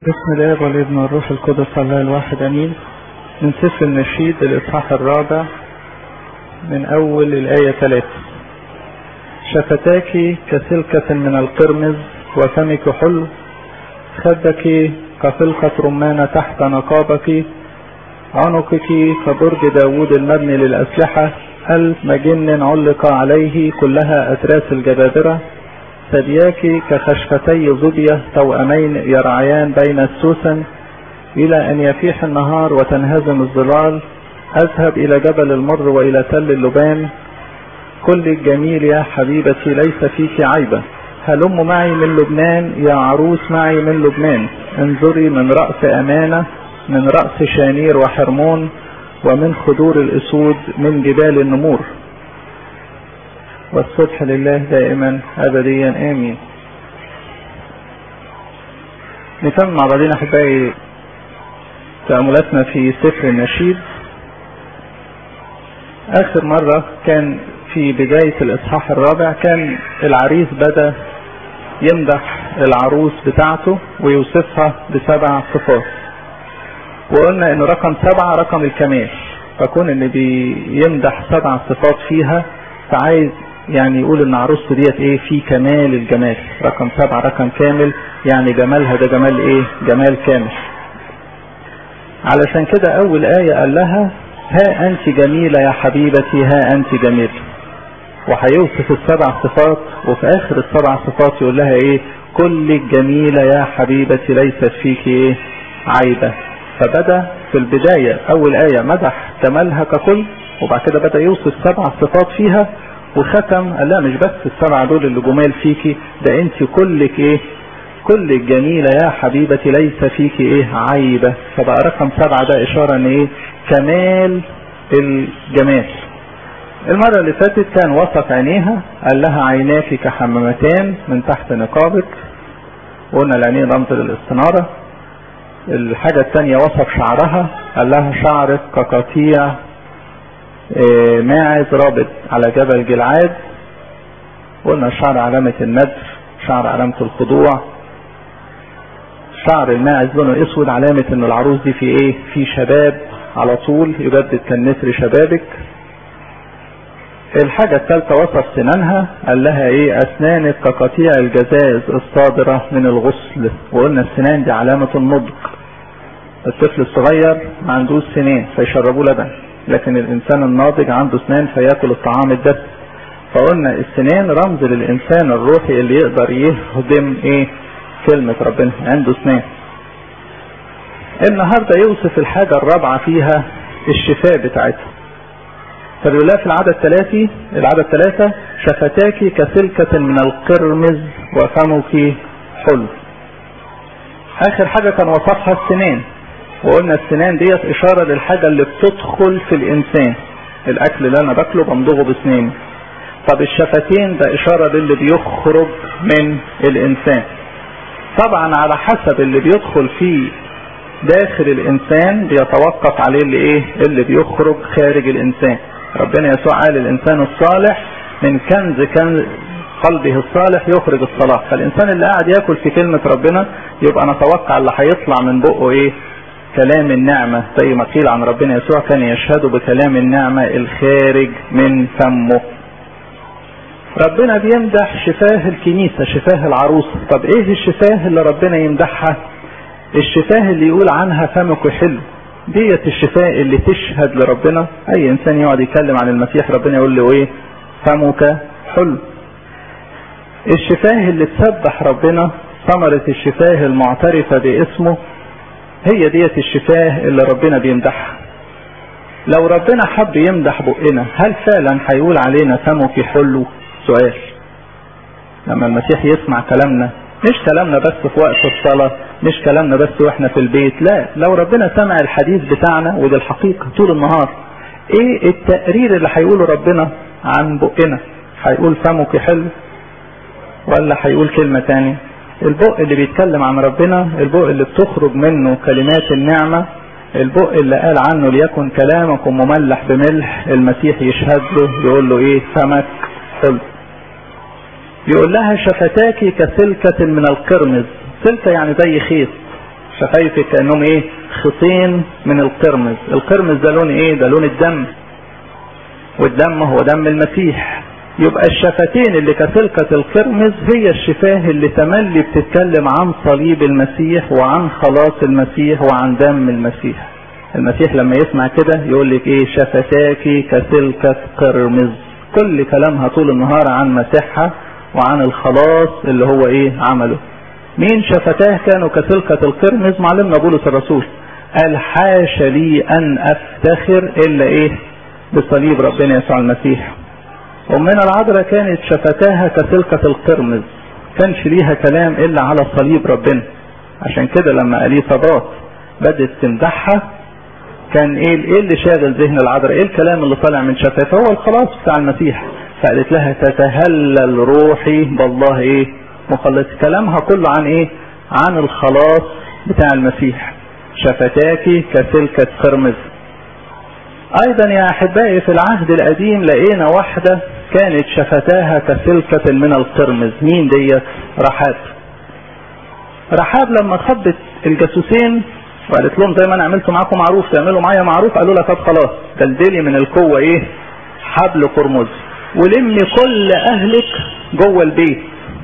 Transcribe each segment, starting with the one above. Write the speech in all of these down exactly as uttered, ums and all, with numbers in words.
بسم الله والابن والروح القدس الله الواحد امين. من سفر النشيد الاصحاح الرابع من اول الايه ثلاثة. شفتاك كسلكة من القرمز وفمك حلو، خدك كفلقة رمانة تحت نقابك، عنقك كبرج داود المبني للأسلحة، ألف مجن علق عليه كلها أتراس الجبابرة، ثدياك كخشفتي ظبية توأمين يرعيان بين السوسن، إلى أن يفيح النهار وتنهزم الظلال، أذهب إلى جبل المر وإلى تل اللبان. كل الجميل يا حبيبتي ليس فيك عيبة، هلم معي من لبنان يا عروس معي من لبنان، انظري من رأس أمانة، من رأس شانير وحرمون، ومن خدور الأسود، من جبال النمور. والصبح لله دائما أبديا آمين. نكمل مع بعضنا أحبائي تأملاتنا في سفر النشيد. آخر مرة كان في بداية الإصحاح الرابع، كان العريس بدأ يمدح العروس بتاعته ويوصفها بسبع صفات، وقلنا إن رقم سبعة رقم الكمال، فكون إن بيمدح سبع صفات فيها فعايز يعني يقول ان عروسته ديت ايه في كمال الجمال. رقم سبعة رقم كامل، يعني جمالها ده جمال ايه؟ جمال كامل. علشان كده اول آية قال لها ها انت جميلة يا حبيبتي، ها انت جميلة، وهيوصف السبع صفات، وفي اخر السبع صفات يقول لها ايه؟ كل الجميلة يا حبيبتي ليست فيك ايه؟ عيبة. فبدأ في البداية اول آية مدح جمالها ككل، وبعد كده بدأ يوصف سبع صفات فيها، وختم قال لا مش بس السبعة دول اللي جمال فيكي، ده انت كلك ايه؟ كل الجميلة يا حبيبتي ليس فيكي ايه؟ عيبة. فبقى رقم سبعة ده اشارة ان ايه؟ كمال الجمال. المرة اللي فاتت كان وصف عينيها، قال لها عيناك كحمامتان من تحت نقابك، وقلنا العينين رمز للاستنارة. الحاجة الثانية وصف شعرها، قال لها شعرك كقطيع ماعز رابط على جبل جلعاد. قلنا الشعر علامة الندر، شعر علامة الخضوع. شعر الماعز لونه اسود علامة ان العروس دي في ايه؟ في شباب على طول، يجدد كالنسر شبابك. الحاجة الثالثة وصف سنانها، قال لها ايه؟ اسنانك كقطيع الجزاز الصادرة من الغسل. وقلنا السنان دي علامة النضج. الطفل الصغير ما عندوش سنان فيشربوه لبن، لكن الانسان الناضج عنده اسنان فياكل الطعام الدسم. فقلنا السنان رمز للانسان الروحي اللي يقدر يهضم ايه؟ كلمة ربنا، عنده اسنان. النهاردة يوصف الحاجة الرابعة فيها الشفاء بتاعتها. فبيقول لها في العدد ثلاثة العدد ثلاثة شفتاك كسلكة من القرمز وفمك حلو. اخر حاجة كان وصفها السنان، وقلنا السنان ديت اشارة للحاجة اللي بتدخل في الانسان. الاكل اللي انا باكله بمضغه بسناني. طب الشفتين ده اشارة للي بيخرج من الانسان. طبعا على حسب اللي بيدخل في داخل الانسان بيتوقف عليه اللي ايه؟ اللي بيخرج خارج الانسان. ربنا يسوع قال الانسان الصالح من كنز كنز قلبه الصالح يخرج الصلاح. فالانسان اللي قاعد ياكل في كلمة ربنا يبقى نتوقع اللي هيطلع من بقه ايه؟ كلام النعمة، زي ما قيل عن ربنا يسوع كان يشهد بكلام النعمة الخارج من فمه. ربنا بيمدح شفاه الكنيسة، شفاه العروس. طب ايه الشفاه اللي ربنا يمدحها؟ الشفاه اللي يقول عنها فمك حلو. ديت الشفاه اللي تشهد لربنا. اي انسان يقعد يتكلم عن المسيح ربنا يقول له ايه؟ فمك حلو. الشفاه اللي تسبح ربنا، ثمرة الشفاه المعترفة باسمه، هي ديت الشفاه اللي ربنا بيمدحها. لو ربنا حب يمدح بقنا هل فعلا هيقول علينا فمك حلو؟ سؤال. لما المسيح يسمع كلامنا، مش كلامنا بس في وقت الصلاة، مش كلامنا بس واحنا في البيت، لا، لو ربنا سمع الحديث بتاعنا ودي الحقيقة طول النهار، ايه التقرير اللي هيقوله ربنا عن بقنا؟ هيقول فمك حلو ولا هيقول كلمة تاني؟ البق اللي بيتكلم عن ربنا، البق اللي بتخرج منه كلمات النعمة، البق اللي قال عنه ليكن كلامكم مملح بملح، المسيح يشهد له يقول له ايه؟ فمك حلو. يقول لها شفتاك كسلكة من القرمز. سلكة يعني زي خيط، شفايفك كأنهم ايه؟ خطين من القرمز. القرمز ده لون ايه؟ ده لون الدم، والدم هو دم المسيح. يبقى الشفتين اللي كسلكة القرمز هي الشفاه اللي تملي بتتكلم عن صليب المسيح وعن خلاص المسيح وعن دم المسيح. المسيح لما يسمع كده يقول لك ايه؟ شفتاكي كسلكة قرمز. كل كلامها طول النهار عن مسيحها وعن الخلاص اللي هو ايه؟ عمله. مين شفتاه كانوا كسلكة القرمز؟ معلمنا بولس الرسول قال حاش لي ان افتخر الا ايه؟ بصليب ربنا يسوع المسيح. أمنا العذراء كانت شفتاها كسلكة القرمز، كانش ليها كلام إلا على صليب ربنا. عشان كده لما أليصابات بدت تمدحها كان إيه اللي شاغل ذهن العذراء؟ إيه الكلام اللي طالع من شفتها؟ هو الخلاص بتاع المسيح. فقالت لها تتهلل روحي بالله إيه؟ مخلص. كلامها كله عن إيه؟ عن الخلاص بتاع المسيح. شفتاكي كسلكة قرمز. ايضا يا احبائي في العهد القديم لقينا واحدة كانت شفتاها كسلكة من القرمز. مين ديت؟ رحاب. رحاب لما خبت الجاسوسين وقالت لهم زي ما انا عملت معاكم معروف تعملوا معايا معروف، قالوا لها طب خلاص دلدلي من القوة ايه؟ حبل قرمز، ولمي كل اهلك جوه البيت،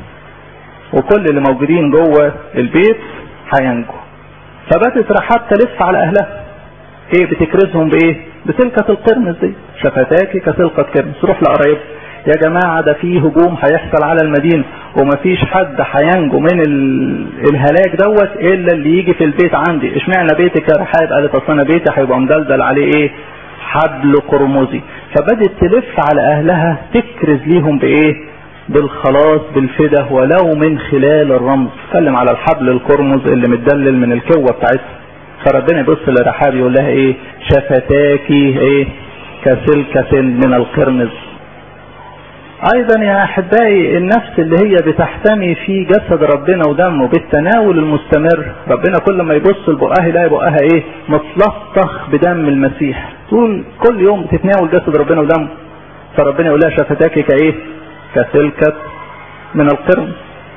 وكل اللي موجودين جوه البيت هينجوا. فبدت رحاب تلف على اهلها ايه؟ بتكرزهم بايه؟ بسلكة القرمز دي. شفتاكي كسلكة قرمز. تروح لقرايب يا جماعة ده فيه هجوم هيحصل على المدينة ومفيش حد هينجو من الهلاك دوت الا اللي يجي في البيت عندي. اشمعنى بيتك يا رحاب؟ قالت اصل انا بيتي هيبقى مدلدل عليه ايه؟ حبل قرمزي. فبدت تلف على اهلها تكرز ليهم بايه؟ بالخلاص بالفدا ولو من خلال الرمز. تكلم على الحبل القرمز اللي متدلل من الكوة بتاعتها. فربنا يبص لرحاب يقول لها ايه؟ شفتاكي ايه؟ كسلكة من القرمز. ايضا يا احبائي النفس اللي هي بتحتمي في جسد ربنا ودمه بالتناول المستمر، ربنا كل ما يبص لبقها يلاقي بقها ايه؟ متلطخ بدم المسيح. طول كل يوم بتتناول جسد ربنا ودمه. فربنا يقول لها شفتاكي كايه؟ كسلكة من القرمز.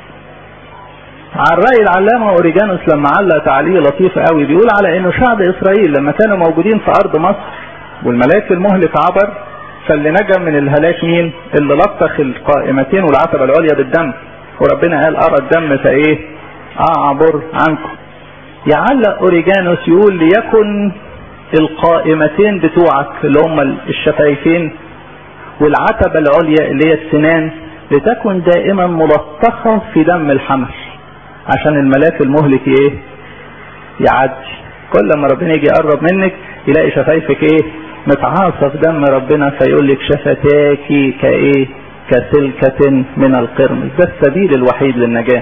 على رأي العلامة أوريجانوس لما علق تعليق لطيف قوي بيقول على انه شعب اسرائيل لما كانوا موجودين في ارض مصر والملاك المهلك عبر، فاللي نجا من الهلاك مين؟ اللي لطخ القائمتين والعتبة العليا بالدم، وربنا قال ارى الدم فايه؟ اعبر عنكم. يعلق أوريجانوس يقول ليكن القائمتين بتوعك اللي هم الشفايفين والعتبة العليا اللي هي السنان لتكن دائما ملطخة في دم الحمل، عشان الملاك المهلك ايه؟ يعدي. كل ما ربنا يجي يقرب منك يلاقي شفايفك ايه؟ متعاصة في دم ربنا، فيقول لك شفتاكي كايه؟ كسلكة من القرمز. ده السبيل الوحيد للنجاة.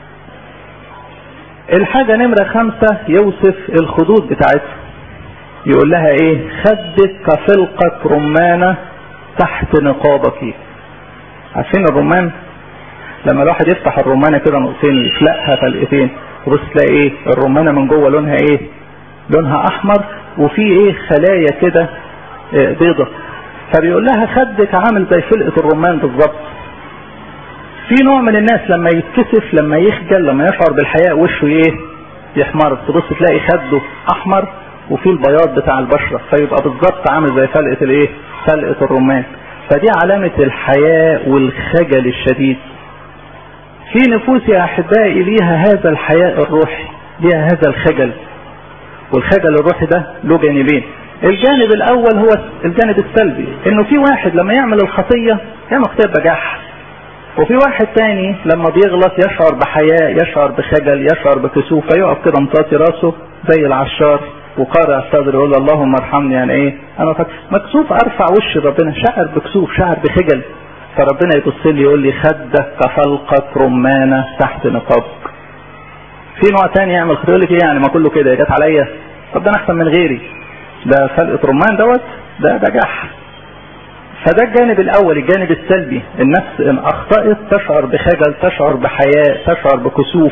الحاجة نمرة خمسة يوصف الخدود بتاعتها. يقول لها ايه؟ خدك كفلقة رمانة تحت نقابك. عارفين الرمان؟ لما الواحد يفتح الرمانة كده نقطتين يفلقها فلقتين وبص تلاقي ايه؟ الرمانة من جوه لونها ايه؟ لونها احمر وفي ايه؟ خلايا كده إيه؟ بيضة. فبيقول لها خدك عامل زي فلقة الرمان بالظبط. في نوع من الناس لما يتكسف لما يخجل لما يشعر بالحياء وشه ايه؟ يحمر. تبص تلاقي خده احمر وفي البياض بتاع البشرة، فيبقى بالظبط عامل زي فلقة الايه؟ فلقة الرمان. فدي علامة الحياء والخجل الشديد. في نفوس يا احبائي ليها هذا الحياء الروحي، ليها هذا الخجل. والخجل الروحي ده له جانبين. الجانب الاول هو الجانب السلبي، انه في واحد لما يعمل الخطية يعمل خطية بجاح، وفي واحد تاني لما بيغلط يشعر بحياء، يشعر بخجل، يشعر بكسوف، فيقف كده مطاطي راسه زي العشار وقارع صدر يقول اللهم ارحمني. يعني ايه؟ انا مكسوف ارفع وش ربنا، شعر بكسوف، شعر بخجل. فربنا يبص لي يقول لي خدك كفلقة رمانة تحت نقابك. في نوع تاني يعمل خطية يقول لك ايه يعني؟ ما كله كده جت عليا، طب ده انا احسن من غيري، ده فلقة رمان دوت، ده ده جح. فده الجانب الاول، الجانب السلبي. النفس ان اخطأت تشعر بخجل، تشعر بحياء، تشعر بكسوف.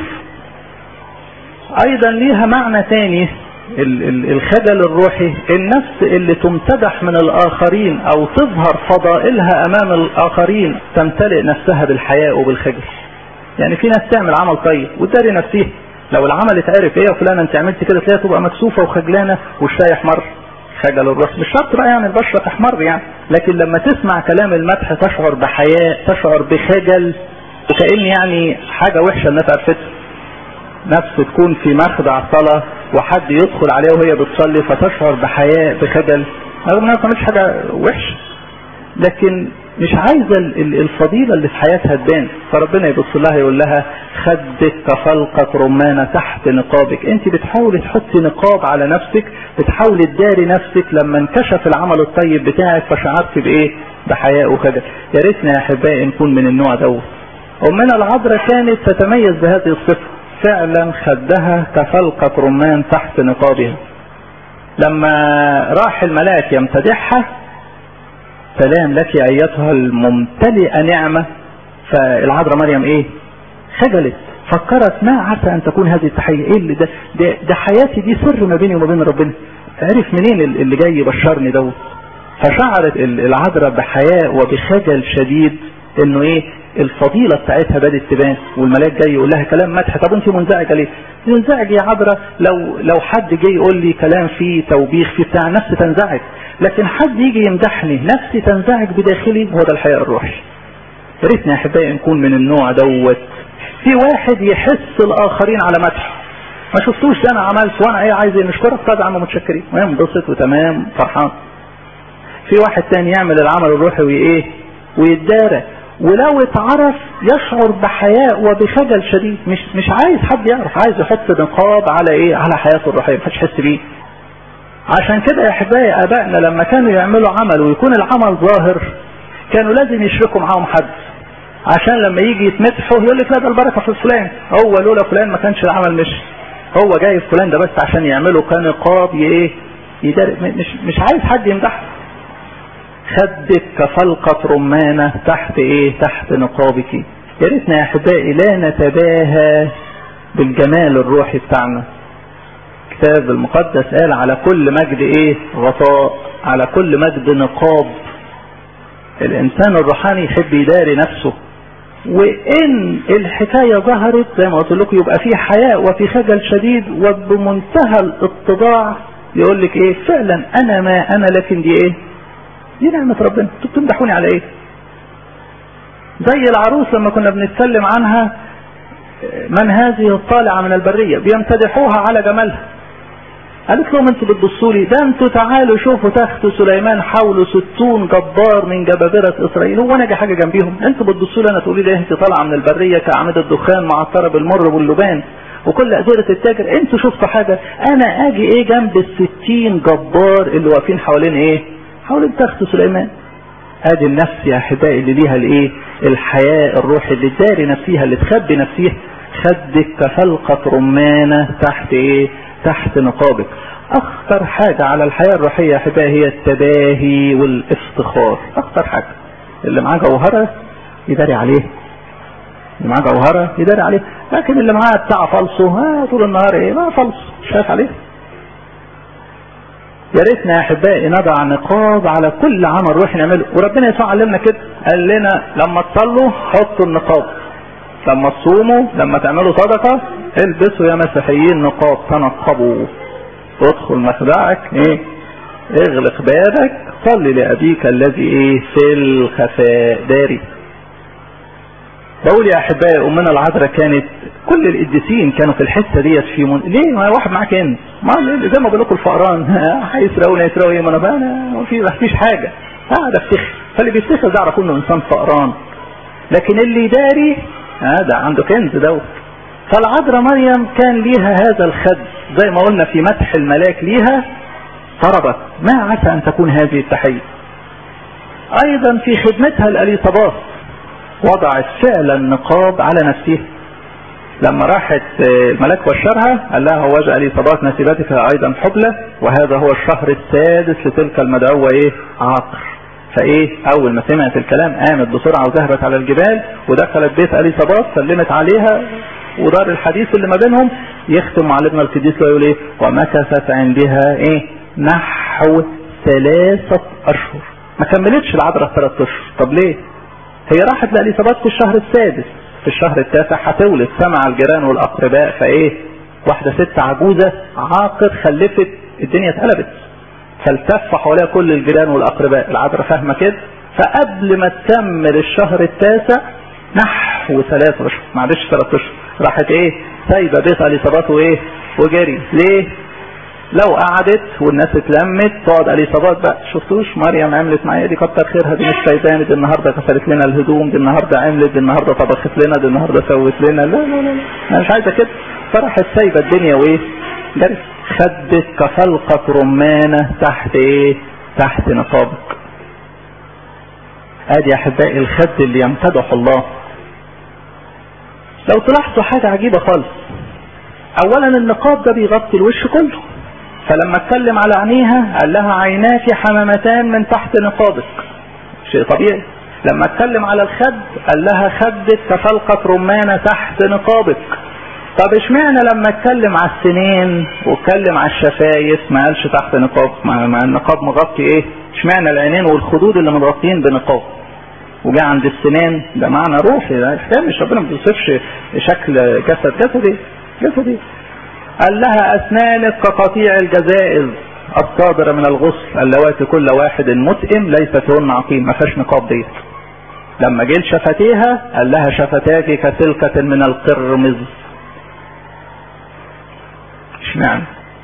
ايضا ليها معنى تاني الخجل الروحي، النفس اللي تمتدح من الاخرين او تظهر فضائلها امام الاخرين تمتلئ نفسها بالحياء وبالخجل. يعني في ناس تعمل عمل طيب وتداري نفسها، لو العمل اتعرف ايه يا فلان انت عملت كده تلاقيها تبقى مكسوفه وخجلانه وشها يحمر، خجل الراس. مش شرط بقى يعني البشره تحمر يعني، لكن لما تسمع كلام المدح تشعر بحياء، تشعر بخجل، وكأن يعني حاجه وحشه الناس عرفتها. نفس تكون في مخدع صلاه وحد يدخل عليها وهي بتصلي فتشعر بحياء بخجل، رغم انها ما عملتش حاجه وحشه، لكن مش عايزه الفضيله اللي في حياتها تبان. فربنا يبص لها يقول لها خدك كفلقة رمانة تحت نقابك. انت بتحاولي تحطي نقاب على نفسك، بتحاولي تداري نفسك، لما انكشف العمل الطيب بتاعك فشعرت بايه؟ بحياء وخجل. يا ريتنا يا احبائي نكون من النوع دوت. امنا العذراء كانت تتميز بهذه الصفه، فعلا خدها كفلقة رمان تحت نقابها. لما راح الملاك يمتدحها سلام لك ايتها الممتلئه نعمه، فالعذراء مريم ايه؟ خجلت، فكرت ما عسى ان تكون هذه التحيه، ايه اللي ده ده, ده حياتي دي سر ما بيني وما بين ربنا، عرف منين اللي جاي يبشرني دوت. فشعرت العذراء بحياء وبخجل شديد انه ايه؟ الفضيله بتاعتها بدات تبان، والملاك جاي يقول لها كلام مدح. طب انت منزعجه ليه؟ تنزعج يا عذراء لو لو حد جاي يقول لي كلام فيه توبيخ فيه بتاع، نفسي تنزعج، لكن حد يجي يمدحني نفسي تنزعج بداخلي. هو ده الحياء الروحي. يا ريتنا يا احبائي نكون من النوع دوت. في واحد يحس الاخرين على مدحه، ما شفتوش انا عملت وانا ايه عايز نشكرك، طبعا عم متشكرين وينبسط وتمام فرحان. في واحد تاني يعمل العمل الروحي وايه؟ ويتدارى، ولو اتعرف يشعر بحياء وبخجل شديد، مش مش عايز حد يعرف، عايز يحط نقاب على ايه؟ على حياته الروحيه، محدش يحس بيه. عشان كده يا احبائي ابائنا لما كانوا يعملوا عمل ويكون العمل ظاهر كانوا لازم يشركوا معاهم حد، عشان لما يجي يتمدحوا يقول لك لا ده البركه في فلان، هو لولا فلان ما كانش العمل مشي، هو جاي فلان ده بس عشان يعمله كنقاب ايه؟ مش مش عايز حد يمدحه. خدك كفلقة رمانة تحت ايه؟ تحت نقابك. يا ريتنا يا احبائي لا نتباهى بالجمال الروحي بتاعنا. الكتاب المقدس قال على كل مجد ايه؟ غطاء، على كل مجد نقاب. الانسان الروحاني يحب يداري نفسه، وان الحكاية ظهرت زي ما قلت لكم يبقى في حياء وفي خجل شديد وبمنتهى الاتضاع يقول لك ايه؟ فعلا انا ما انا، لكن دي ايه؟ دي نعمة ربنا، انتوا بتمدحوني على ايه؟ زي العروس لما كنا بنتكلم عنها، من هذه الطالعة من البرية، بيمتدحوها على جمالها. قالت لهم انتوا بتبصوا لي، ده انتوا تعالوا شوفوا تخت سليمان حوله ستون جبار من جبابرة اسرائيل، هو انا جاي حاجة جنبيهم؟ انتوا بتبصوا لي انا تقولي لي انت طالعة من البرية كأعمدة الدخان معطرة بالمر واللبان وكل أدورة التاجر، انتوا شفتوا حاجة؟ انا اجي ايه جنب الستين جبار اللي واقفين حوالين ايه؟ حوالين تخت سليمان. ادي النفس يا احبائي اللي ليها الايه؟ الحياء الروحي اللي تداري نفسيها، اللي تخبي نفسيها. خدك كفلقة رمانة تحت ايه؟ تحت نقابك. اخطر حاجة على الحياة الروحية يا احبائي هي التباهي والافتخار. اخطر حاجة. اللي معاه جوهرة يداري عليه، اللي معاه جوهرة يداري عليه، لكن اللي معاه بتاع فلسه ها طول النهار ايه؟ ما فلس شايف عليه. يا ريتنا يا احبائي نضع نقاب على كل عمل روحي نعمله. وربنا يسوع علمنا كده، قال لنا لما تصلوا حطوا النقاب، لما تصوموا، لما تعملوا صدقه البسوا يا مسيحيين نقاب، تنقبوا. ادخل مخدعك ايه؟ اغلق بابك، صلي لابيك الذي ايه؟ في الخفاء داري. بقول يا احبائي امنا العذراء كانت كل القديسين كانوا في الحته ديت في من... ليه؟ ما واحد معاك انت، ما زي ما بقول لكم الفقران هيسرقونا يسرقوا ايه؟ ما انا بقى ما في ما فيش حاجه، قاعد افتخر. فاللي بيفتخر ده اعرف انه انسان فقران، لكن اللي يداري هذا عنده كنز دوت. فالعذراء مريم كان ليها هذا الخد، زي ما قلنا في مدح الملاك ليها طربت ما عسى ان تكون هذه التحيه. ايضا في خدمتها الاليصابات وضعت فعلا نقاب على نفسها. لما راحت الملاك بشرها قال لها هو اليصابات نسيبتك ايضا حبلى، وهذا هو الشهر السادس لتلك المدعوه ايه؟ عاقر. فايه؟ اول ما سمعت الكلام قامت بسرعه وذهبت على الجبال ودخلت بيت اليصابات، سلمت عليها ودار الحديث اللي ما بينهم. يختم معلمنا القديس يقول ايه؟ ومكثت عندها ايه؟ نحو ثلاثه اشهر. ما كملتش العذراء ثلاث اشهر. طب ليه؟ هي راحت لاليصابات في الشهر السادس، في الشهر التاسع هتولد، سمع الجيران والاقرباء فايه؟ واحدة ست عجوزة عاقر خلفت، الدنيا اتقلبت، فالتف حواليها كل الجيران والاقرباء. العذراء فاهمة كده، فقبل ما تكمل الشهر التاسع نحو ثلاث اشهر معلش ثلاث اشهر راحت ايه سايبه بيت اليصابات وايه وجري. ليه؟ لو قعدت والناس اتلمت تقعد اليصابات بقى، شفتوش مريم عملت معايا دي كتر خيرها، دي مش سايباني، دي النهارده كسرت لنا الهدوم، دي النهارده عملت، دي النهارده طبخت لنا، دي النهارده سوت لنا، لا لا لا انا مش عايزه كده. فراحت سايبه الدنيا وايه جري. خدت كفلقه رمانه تحت ايه؟ تحت نقابك. ادي يا احبائي الخد اللي يمتدح الله. لو تلاحظوا حاجه عجيبه خالص، اولا النقاب ده بيغطي الوش كله، فلما اتكلم على عينيها قال لها عيناك حمامتان من تحت نقابك، شيء طبيعي. لما اتكلم على الخد قال لها خدك كفلقة رمانة تحت نقابك. طب اشمعنى لما اتكلم على السنين واتكلم على الشفايف ما قالش تحت نقاب؟ مع النقاب مغطي ايه؟ اشمعنى العينين والخدود اللي متغطيين بنقاب وجاء عند السنان؟ ده معنى روحي، ده مش ربنا ما بيوصفش شكل جسد، جسدي جسدي. قال لها اسنانك كقطيع الجزائز الصادره من الغصن اللواتي كل واحد متئم ليس فيهن عقيم. ما فيهاش نقاب ديت. لما جه شفتيها قال لها شفتاك كسلكه من القرمز. اشمعنى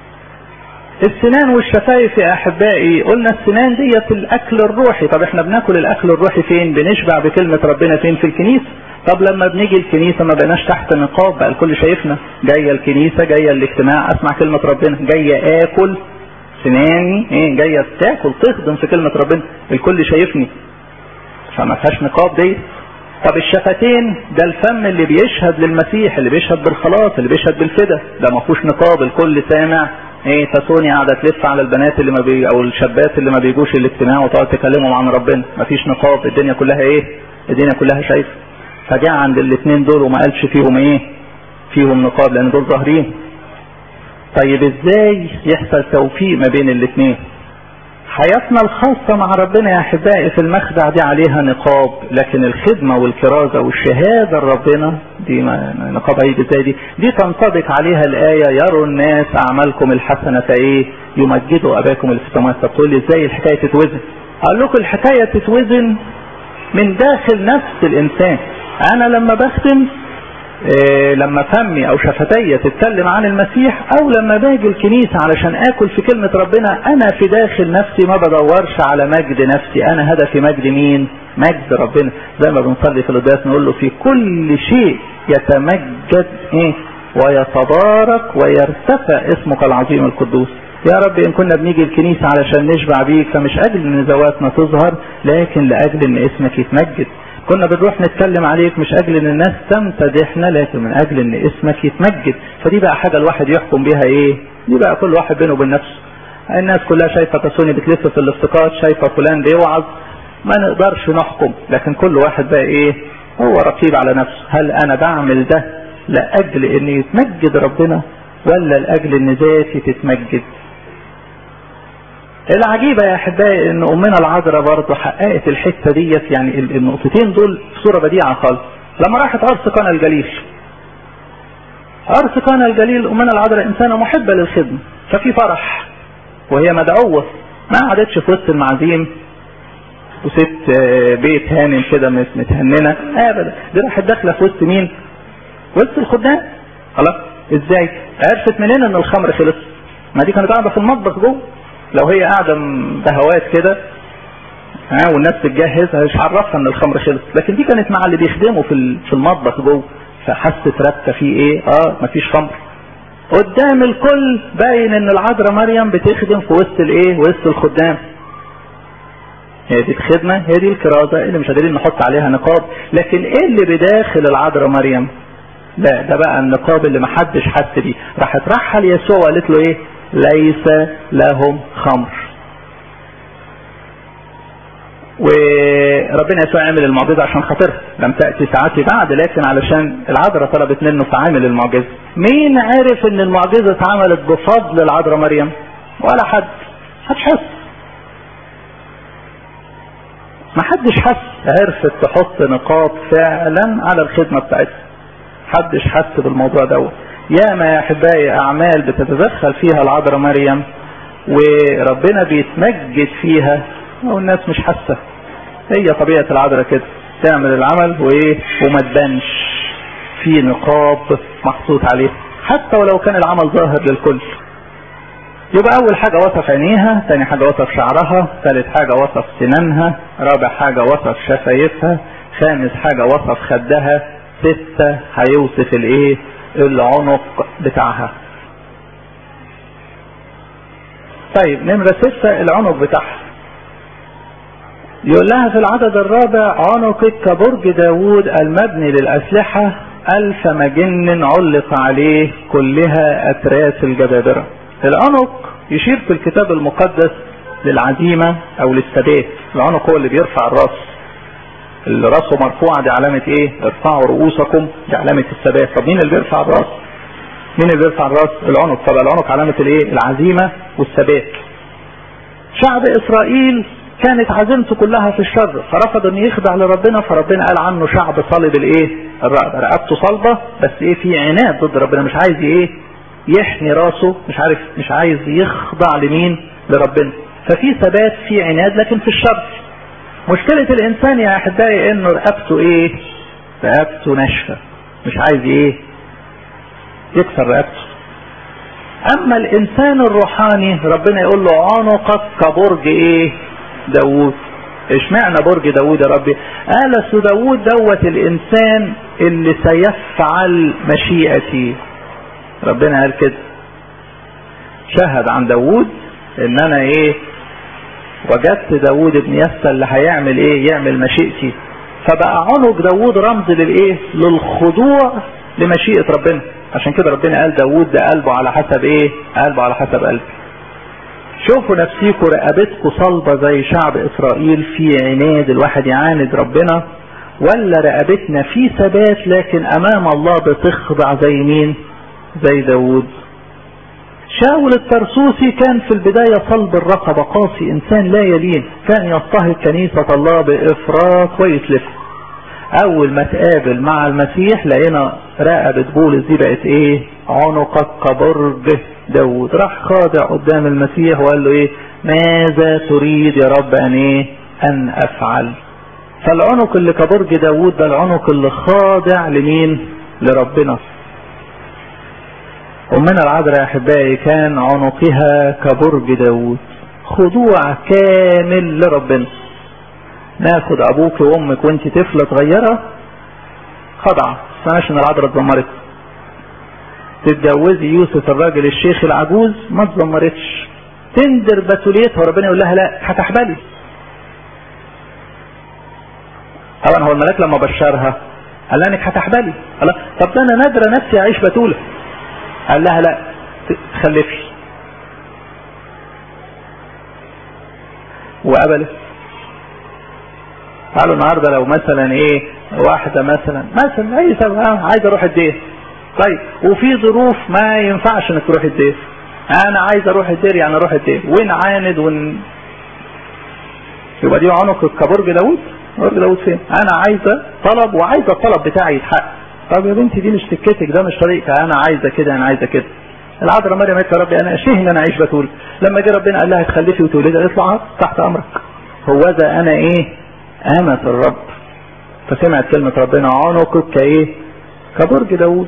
السنان والشفايف يا احبائي؟ قلنا السنان ديت الاكل الروحي. طب احنا بناكل الاكل الروحي فين؟ بنشبع بكلمه ربنا فين؟ في الكنيسه. طب لما بنيجي الكنيسه ما بقناش تحت نقاب، بقى الكل شايفنا، جايه الكنيسه، جايه الاجتماع اسمع كلمه ربنا، جايه اكل سناني ايه، جايه تاكل تخدم في كلمه ربنا، الكل شايفني، فما فيهاش نقاب دي. طب الشفتين ده الفم اللي بيشهد للمسيح، اللي بيشهد بالخلاص، اللي بيشهد بالفدا، ده ما فيهوش نقاب، الكل سامع. ايه تسوني قاعده تلف على البنات اللي ما بي او الشابات اللي ما بيجوش الاجتماع وتقعد تكلمهم عن ربنا، ما فيش نقاب، الدنيا كلها ايه؟ الدنيا كلها شايفه. فجاء عند الاثنين دول وما قالش فيهم ايه؟ فيهم نقاب، لان دول ظاهرين. طيب ازاي يحصل توفيق ما بين الاثنين؟ حياتنا الخاصة مع ربنا يا احبائي في المخدع دي عليها نقاب، لكن الخدمة والكرازة والشهادة لربنا دي نقاب هيجي ازاي؟ دي دي تنطبق عليها الآية يروا الناس اعمالكم الحسنة ايه؟ يمجدوا اباكم اللي في السماوات. طب تقول لي ازاي الحكاية تتوزن؟ اقول لكم الحكاية تتوزن من داخل نفس الانسان. انا لما بختم إيه، لما فمي او شفتي تتكلم عن المسيح، او لما باجي الكنيسة علشان اكل في كلمة ربنا، انا في داخل نفسي ما بدورش على مجد نفسي، انا هدفي مجد مين؟ مجد ربنا. زي ما بنصلي في القداس نقول له في كل شيء يتمجد ايه ويتبارك ويرتفع اسمك العظيم القدوس. يا رب ان كنا بنيجي الكنيسة علشان نشبع بيك، فمش اجل ان ذواتنا تظهر، لكن لاجل ان اسمك يتمجد. كنا بنروح نتكلم عليك مش اجل ان الناس تمتدحنا، لكن من اجل ان اسمك يتمجد. فدي بقى حاجة الواحد يحكم بيها ايه؟ دي بقى كل واحد بينه وبين نفسه. الناس كلها شايفة تسوني بتلف في الافتقاد، شايفة فلان بيوعظ، ما نقدرش نحكم، لكن كل واحد بقى ايه؟ هو رقيب على نفسه. هل انا بعمل ده لاجل ان يتمجد ربنا ولا لاجل ان ذاتي تتمجد؟ العجيبة يا احبائي ان امنا العذراء برضه حققت الحتة ديت، يعني النقطتين دول بصورة بديعة خالص. لما راحت عرس قانا الجليل، عرس قانا الجليل امنا العذراء انسانة محبة للخدمة، ففي فرح وهي مدعوة، ما قعدتش في وسط المعازيم وست بيت هانم كده متهننة ابدا، دي راحت داخلة في وسط مين؟ وسط الخدام. خلاص ازاي؟ عرفت منين ان الخمر خلص؟ ما دي كانت قاعدة في المطبخ جوه. لو هي قاعدة بهوات كده ها والناس بتجهز مش عرفها ان الخمر خلص، لكن دي كانت مع اللي بيخدموا في في المطبخ جوه، فحست ربكه في ايه؟ اه مفيش خمر. قدام الكل باين ان العذراء مريم بتخدم في وسط الايه؟ وسط الخدام. هي دي الخدمه، هي دي الكرازه اللي مش قادرين نحط عليها نقاب. لكن ايه اللي بداخل العذراء مريم؟ لا ده بقى النقاب اللي محدش حس بيه. راحت رحل يسوع وقالت له ايه؟ ليس لهم خمر. وربنا يسوع عمل المعجزة عشان خاطرها، لم تأتي ساعتي بعد، لكن علشان العذراء طلبت منه فعمل المعجزة. مين عرف ان المعجزة اتعملت بفضل العذراء مريم؟ ولا حد. محدش حس، ما حدش حس. عرفت تحط نقاط فعلا على الخدمة بتاعتها، محدش حس بالموضوع دوت. ياما يا احبائي اعمال بتتدخل فيها العذراء مريم وربنا بيتمجد فيها والناس مش حاسه. هي طبيعه العذراء كده، تعمل العمل وايه وما تبانش، في نقاب محطوط عليه حتى ولو كان العمل ظاهر للكل. يبقى اول حاجه وصف عينيها، ثاني حاجه وصف شعرها، ثالث حاجه وصف سنانها، رابع حاجه وصف شفايفها، خامس حاجه وصف خدها، ستة هيوصف الايه العنق بتاعها. طيب نمرة ستة العنق بتاعها، يقول لها في العدد الرابع عنقك كبرج داود المبني للأسلحة ألف مجن علق عليه كلها أتراس الجبابرة. العنق يشير في الكتاب المقدس للعزيمة أو للثبات. العنق هو اللي بيرفع الراس، اللي راسه مرفوعة دي علامة ايه؟ ارفعوا رؤوسكم، دي علامة الثبات. طب مين اللي بيرفع الراس؟ مين اللي بيرفع الراس؟ العنق. طب العنق علامة الايه؟ العزيمة والثبات. شعب اسرائيل كانت عزيمته كلها في الشر، فرفض ان يخضع لربنا، فربنا قال عنه شعب صلب الايه؟ الرقبة، رقبته صلبة، بس ايه؟ في عناد ضد ربنا، مش عايز ايه؟ يحني راسه، مش عارف، مش عايز يخضع لمين؟ لربنا. ففي ثبات، في عناد، لكن في الشر. مشكلة الانسان يا احبائي انه رقبته ايه؟ رقبته ناشفة، مش عايز ايه؟ يكسر رقبته. اما الانسان الروحاني ربنا يقول له عنقك كبرج ايه؟ داود. اشمعنى برج داود يا ربي؟ قال داود دوت الانسان اللي سيفعل مشيئتي. ربنا قال كده، شهد عن داود ان انا ايه؟ وجدت داود ابن يسى اللي هيعمل ايه؟ يعمل مشيئتي. فبقى عنق داود رمز للايه؟ للخضوع لمشيئة ربنا. عشان كده ربنا قال داود ده قلبه على حسب ايه؟ قلبه على حسب قلبي. شوفوا نفسيكم رقبتكم صلبة زي شعب اسرائيل في عناد الواحد يعاند ربنا، ولا رقبتنا في ثبات لكن امام الله بتخضع زي مين؟ زي داود. شاول الترسوسي كان في البداية صلب الرقبة، قاسي، انسان لا يلين، كان يضطهد كنيسة الله بافراط ويتلف. اول ما تقابل مع المسيح لقينا رقبة بولس دي بقت ايه؟ عنقك كبرج داود. راح خاضع قدام المسيح وقال له ايه؟ ماذا تريد يا رب ان ايه؟ ان افعل. فالعنق اللي كبرج داود ده العنق اللي خاضع لمين؟ لربنا. أمنا العذراء يا أحبائي كان عنقها كبرج داود، خضوع كامل لربنا. ناخد أبوك وأمك وأنت طفلة صغيرة خضع، سمعش إن العذراء اتذمرت. تتجوزي يوسف الراجل الشيخ العجوز ما اتذمرتش. تندر بتوليتها وربنا يقول لها لا هتحبلي. طبعا هو الملاك لما بشرها قال لها انك هتحبلي. قال لها طب ده انا نادره نفسي اعيش بتوله. قال لها لا تخلفي، وقبلت. قالوا النهارده لو مثلا ايه واحده مثلا مثلا اي سبب عايزه اروح الدير، طيب وفي ظروف ما ينفعش انك تروح الدير، انا عايز اروح الدير يعني اروح الدير، وين عاند ون يبقى دي عنق كبرج داود. برج داود فين؟ انا عايزه طلب وعايزه الطلب بتاعي يتحقق. طب يا بنتي دي مش سكتك، ده مش طريقك، انا عايزه كده انا عايزه كده. العذراء مريم قالت يا ربي انا اشتهي ان انا اعيش بتول. لما جه ربنا قال لها تخلفي وتولدي قالت له تحت امرك، هوذا انا ايه؟ امة الرب. فسمعت كلمة ربنا عنقك كايه؟ كبرج داود.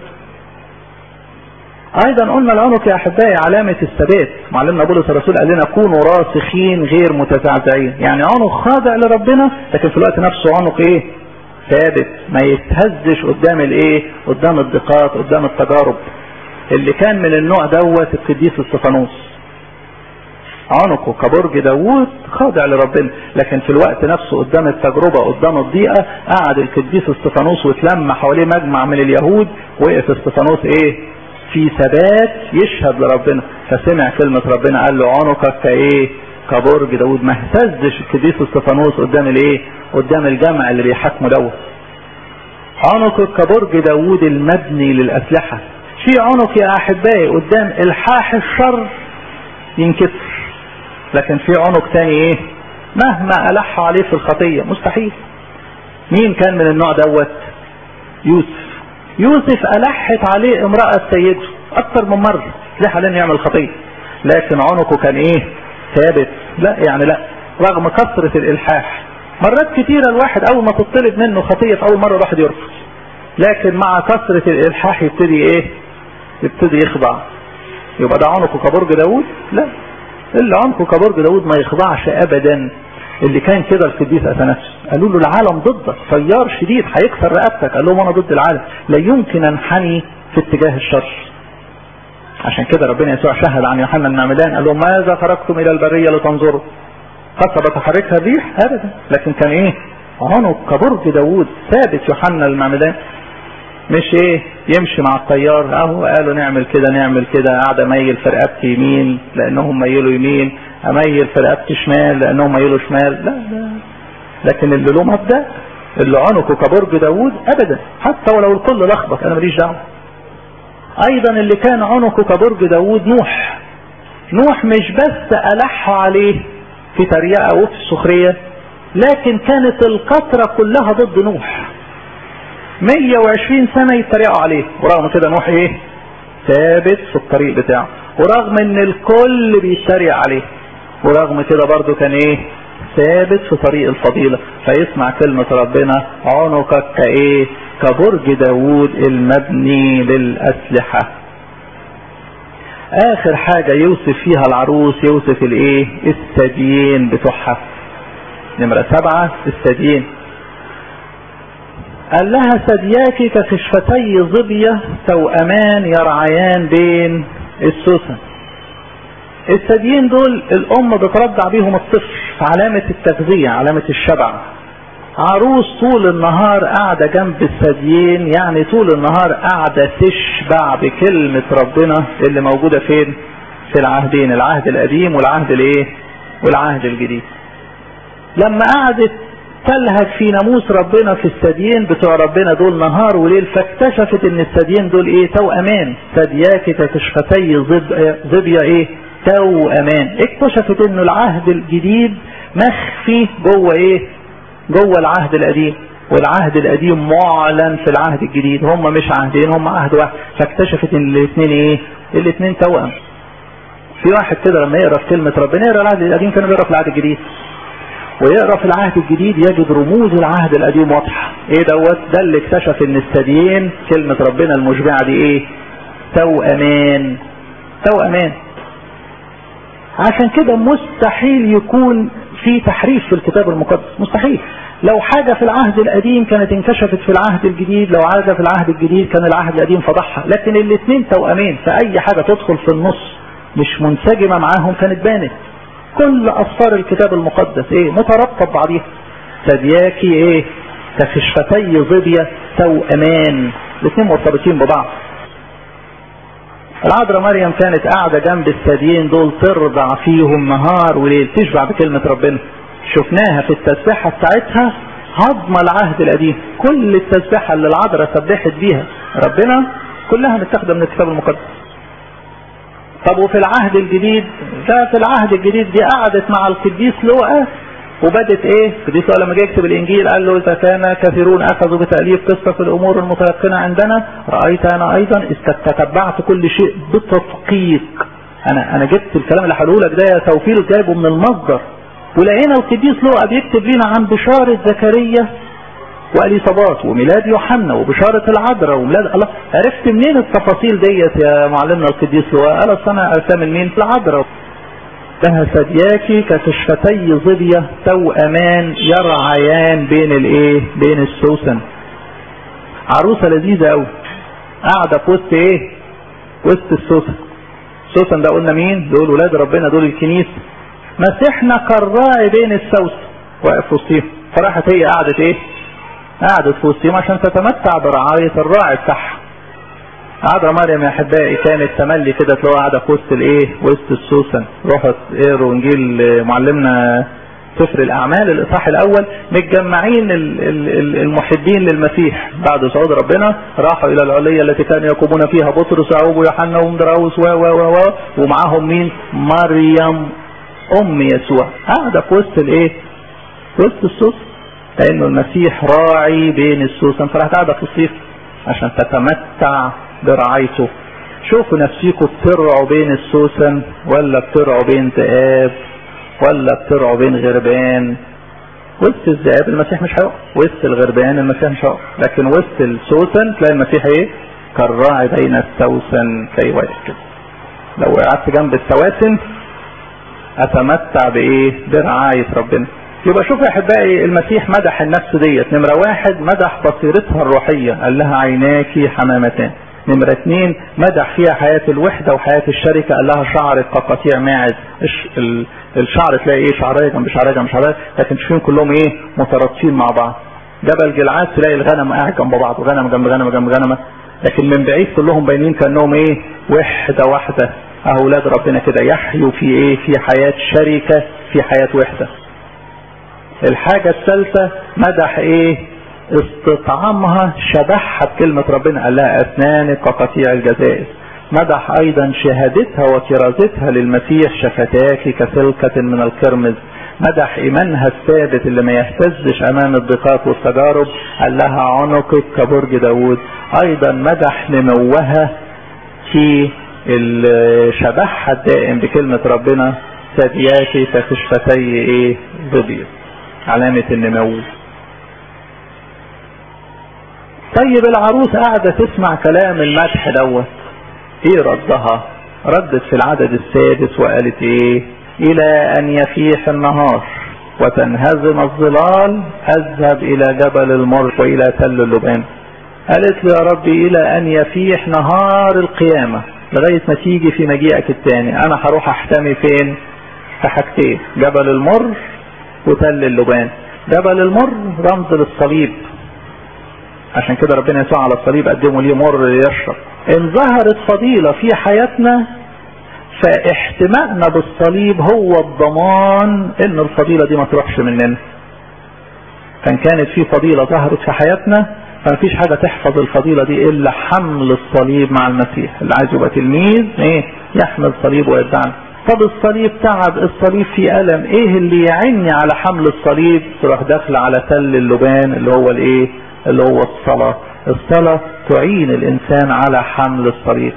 ايضا قلنا العنق يا احبائي علامة الثبات. معلمنا بولس الرسول قال لنا كونوا راسخين غير متزعزعين، يعني عنق خاضع لربنا لكن في الوقت نفسه عنق ايه؟ ثابت، ما يتهزش قدام الايه؟ قدام الضيقات، قدام التجارب. اللي كان من النوع دوت القديس استفانوس، عنقه كبرج داود خاضع لربنا، لكن في الوقت نفسه قدام التجربة قدام الضيقة قعد القديس استفانوس واتلم حواليه مجمع من اليهود، وقف استفانوس ايه؟ في ثبات يشهد لربنا. فسمع كلمة ربنا قال له عنقك كايه؟ كبرج داود. ما اهتزش القديس استفانوس قدام الايه؟ قدام الجمع اللي بيحكمه دوت. عنقك كبرج داود المبني للأسلحة. في عنق يا احبائي قدام الحاح الشر ينكسر، لكن في عنق تاني ايه؟ مهما ألح عليه في الخطية مستحيل. مين كان من النوع دوت؟ يوسف. يوسف ألحت عليه امرأة سيده أكثر من مرة ليه عليه يعمل خطية، لكن عنقه كان إيه؟ ثابت. لا يعني لا، رغم كثرة الإلحاح مرات كتيرة الواحد أول ما تطلب منه خطية في أول مرة الواحد يرفض، لكن مع كثرة الإلحاح يبتدي إيه؟ يبتدي يخضع. يبقى ده عنقه كبرج داود؟ لا، اللي عنقه كبرج داود ما يخضعش أبدا. اللي كان كده القديس أثناسيوس قالوا له العالم ضدك، طيار شديد هيكسر رقبتك، قال لهم أنا ضد العالم، لا يمكن أنحني في اتجاه الشر. عشان كده ربنا يسوع شهد عن يوحنا المعمدان قال لهم ماذا خرجتم إلى البرية لتنظروا؟ قصبة تحركها الريح أبدا، لكن كان إيه؟ عنق كبرج داود ثابت. يوحنا المعمدان مش ايه يمشي مع الطيار، اهو قالوا نعمل كده نعمل كده، قاعد اميل في رقبتي يمين لانهم ميلوا يمين، اميل في رقبتي شمال لانهم ميلوا شمال. لا لا، لكن اللي له مبدأ اللي عنقه كبرج داود ابدا، حتى ولو الكل لخبط انا ماليش دعوه. ايضا اللي كان عنقه كبرج داود نوح. نوح مش بس ألحوا عليه في تريقه وفي سخريه، لكن كانت القطره كلها ضد نوح. مية وعشرين سنة يتريقوا عليه، ورغم كده نوح ايه؟ ثابت في الطريق بتاعه، ورغم ان الكل بيتريق عليه، ورغم كده برضو كان ايه؟ ثابت في طريق الفضيلة. فيسمع كلمة ربنا عنقك كايه؟ كبرج داود المبني للأسلحة. اخر حاجة يوصف فيها العروس يوصف الايه؟ الثديين بتوعها. نمرة سبعة الثديين. قال لها ثدياك كخشفتي ظبية توأمان يرعيان بين السوسن. الثديين دول الام بترضع بيهم الطفل في علامة التغذية، علامة الشبع. عروس طول النهار قاعدة جنب الثديين، يعني طول النهار قاعدة تشبع بكلمة ربنا اللي موجودة فين؟ في العهدين، العهد القديم والعهد الايه؟ والعهد الجديد. لما قعدت تلهج في ناموس ربنا في الثديين بتوع ربنا دول نهار وليل، فاكتشفت ان الثديين دول ايه؟ توأمان. ثدياك كشفتي ظبية ايه؟ توأمان. اكتشفت انه العهد الجديد مخفي جوه ايه؟ جوه العهد القديم، والعهد القديم معلن في العهد الجديد. هم مش عهدين، هم عهد واحد. فاكتشفت ان الاثنين ايه؟ الاثنين توأم. في واحد كده لما يقرا في كلمة ربنا، يقرا العهد القديم كان بيقرا في العهد الجديد، ويقرا في العهد الجديد يجد رموز العهد القديم واضحه. ايه دوت؟ ده اللي اكتشف ان الثديين كلمه ربنا المشبعه دي ايه؟ توأمان. توأمان. عشان كده مستحيل يكون في تحريف في الكتاب المقدس، مستحيل. لو حاجه في العهد القديم كانت انكشفت في العهد الجديد، لو حاجه في العهد الجديد كان العهد القديم فضحها، لكن الاثنين توأمان، فاي حاجه تدخل في النص مش منسجمه معاهم كانت بانت. كل أسفار الكتاب المقدس ايه؟ مترابطة ببعضيها. ثدياكي ايه؟ كخشفتي ظبية توأمان، الاثنين مرتبطين ببعض. العذراء مريم كانت قاعدة جنب الثديين دول ترضع فيهم نهار وليل، تشبع بكلمة ربنا. شفناها في التسبيحة بتاعتها هضم العهد القديم. كل التسبيحة اللي العذراء سبحت بيها ربنا كلها متاخدة من الكتاب المقدس. طب وفي العهد الجديد؟ ده في العهد الجديد دي قعدت مع القديس لوقا وبدت ايه؟ القديس لوقا لما جه يكتب الانجيل قال له اذا كان كثيرون اخذوا بتأليف قصة في الامور المتيقنة عندنا، رأيت انا ايضا اذ تتبعت كل شيء بتدقيق. انا انا جبت الكلام اللي هقوله لك ده يا توفيل جايبه من المصدر. ولقينا القديس لوقا بيكتب لنا عن بشارة زكريا واليصابات وميلاد يوحنا وبشارة العذراء وميلاد الله. عرفت منين التفاصيل ديت يا معلمنا القديس لوقا؟ قال اصل انا ارسم مين؟ في العذراء. لها ثدياكي كخشفتي ظبية توأمان يرعيان بين الايه؟ بين السوسن. عروسة لذيذة قوي قاعدة في وسط ايه؟ وسط السوسن. السوسن ده قلنا مين؟ دول ولاد ربنا، دول الكنيسة. مسيحنا كالراعي بين السوسن واقف وسطيهم، فراحت هي قعدت ايه؟ قعدت في وسطهم عشان تتمتع برعاية الراعي بتاعها. عذراء مريم يا احبائي كانت تملي كده تلاقوا قاعده في وسط الايه؟ وسط السوسن. روحت اقروا انجيل معلمنا سفر الاعمال الاصحاح الاول، متجمعين المحبين للمسيح بعد صعود ربنا، راحوا الى العليه التي كانوا يقومون فيها بطرس ويعقوب ويوحنا ومدراوس و و و ومعاهم مين؟ مريم ام يسوع. قاعده في وسط الايه؟ وسط السوسن، لانه المسيح راعي بين السوسن، فراحت قاعده في الصيف. عشان تتمتع برعايته. شوفوا نفسيكم بترعوا بين السوسن ولا بترعوا بين ذئاب ولا بترعوا بين غربان. وسط الذئاب المسيح مش هيقع، وسط الغربان المسيح مش هيقع، لكن وسط السوسن تلاقي المسيح ايه؟ كالراعي بين السوسن تلاقي واقف كده. لو قعدت جنب السواسن اتمتع بايه؟ برعاية ربنا. يبقى شوف يا احبائي، المسيح مدح النفس ديت. نمرة واحد مدح بصيرتها الروحية، قال لها عيناكي حمامتان. نمرة اثنين مدح فيها حياة الوحدة وحياة الشركة، قال لها شعرك كقطيع ماعز. الشعر تلاقي ايه؟ شعرية جنب شعرية جنب شعرية، لكن تشوفين كلهم ايه؟ مترابطين مع بعض. جبل جلعاد تلاقي الغنم قاعد جنب بعض، وغنم جنب غنم جنب غنمة، لكن من بعيد كلهم باينين كانهم ايه؟ وحدة واحدة. اولاد ربنا كده يحيوا في ايه؟ في حياة شركة، في حياة وحدة. الحاجة الثالثة مدح ايه؟ استطعامها، شبحها بكلمة ربنا، قال لها اسنانك كقطيع الجزائر. مدح ايضا شهادتها وكرازتها للمسيح، شفتاك كسلكة من القرمز. مدح ايمانها الثابت اللي ما يهتزش امام الضيقات والتجارب، قال لها عنقك كبرج داود. ايضا مدح نموها في شبحها الدائم بكلمة ربنا، ثدياتي كشفتي ايه؟ ظبي، علامة النمو. طيب العروس قاعدة تسمع كلام المدح دوت، ايه ردها؟ ردت في العدد السادس وقالت ايه؟ الى ان يفيح النهار وتنهزم الظلال اذهب الى جبل المر والى تل اللبان. قالت له يا ربي الى ان يفيح نهار القيامة، لغاية ما تيجي في مجيئك الثاني، انا هروح احتمي فين؟ في حاجتين، جبل المر وتل اللبان. جبل المر رمز للصليب، عشان كده ربنا يسوع على الصليب قدموا ليه مر ليشرب. ان ظهرت فضيلة في حياتنا فاحتمائنا بالصليب هو الضمان ان الفضيلة دي ما تروحش مننا. كان كانت في فضيلة ظهرت في حياتنا، فمفيش حاجة تحفظ الفضيلة دي الا حمل الصليب مع المسيح. اللي عايز يبقى تلميذ ايه؟ يحمل صليب ويتبعنا. طب الصليب تعب، الصليب فيه ألم، ايه اللي يعني على حمل الصليب؟ تروح داخل على تل اللبان اللي هو الايه؟ اللي هو الصلاة. الصلاة تعين الانسان على حمل الصليب.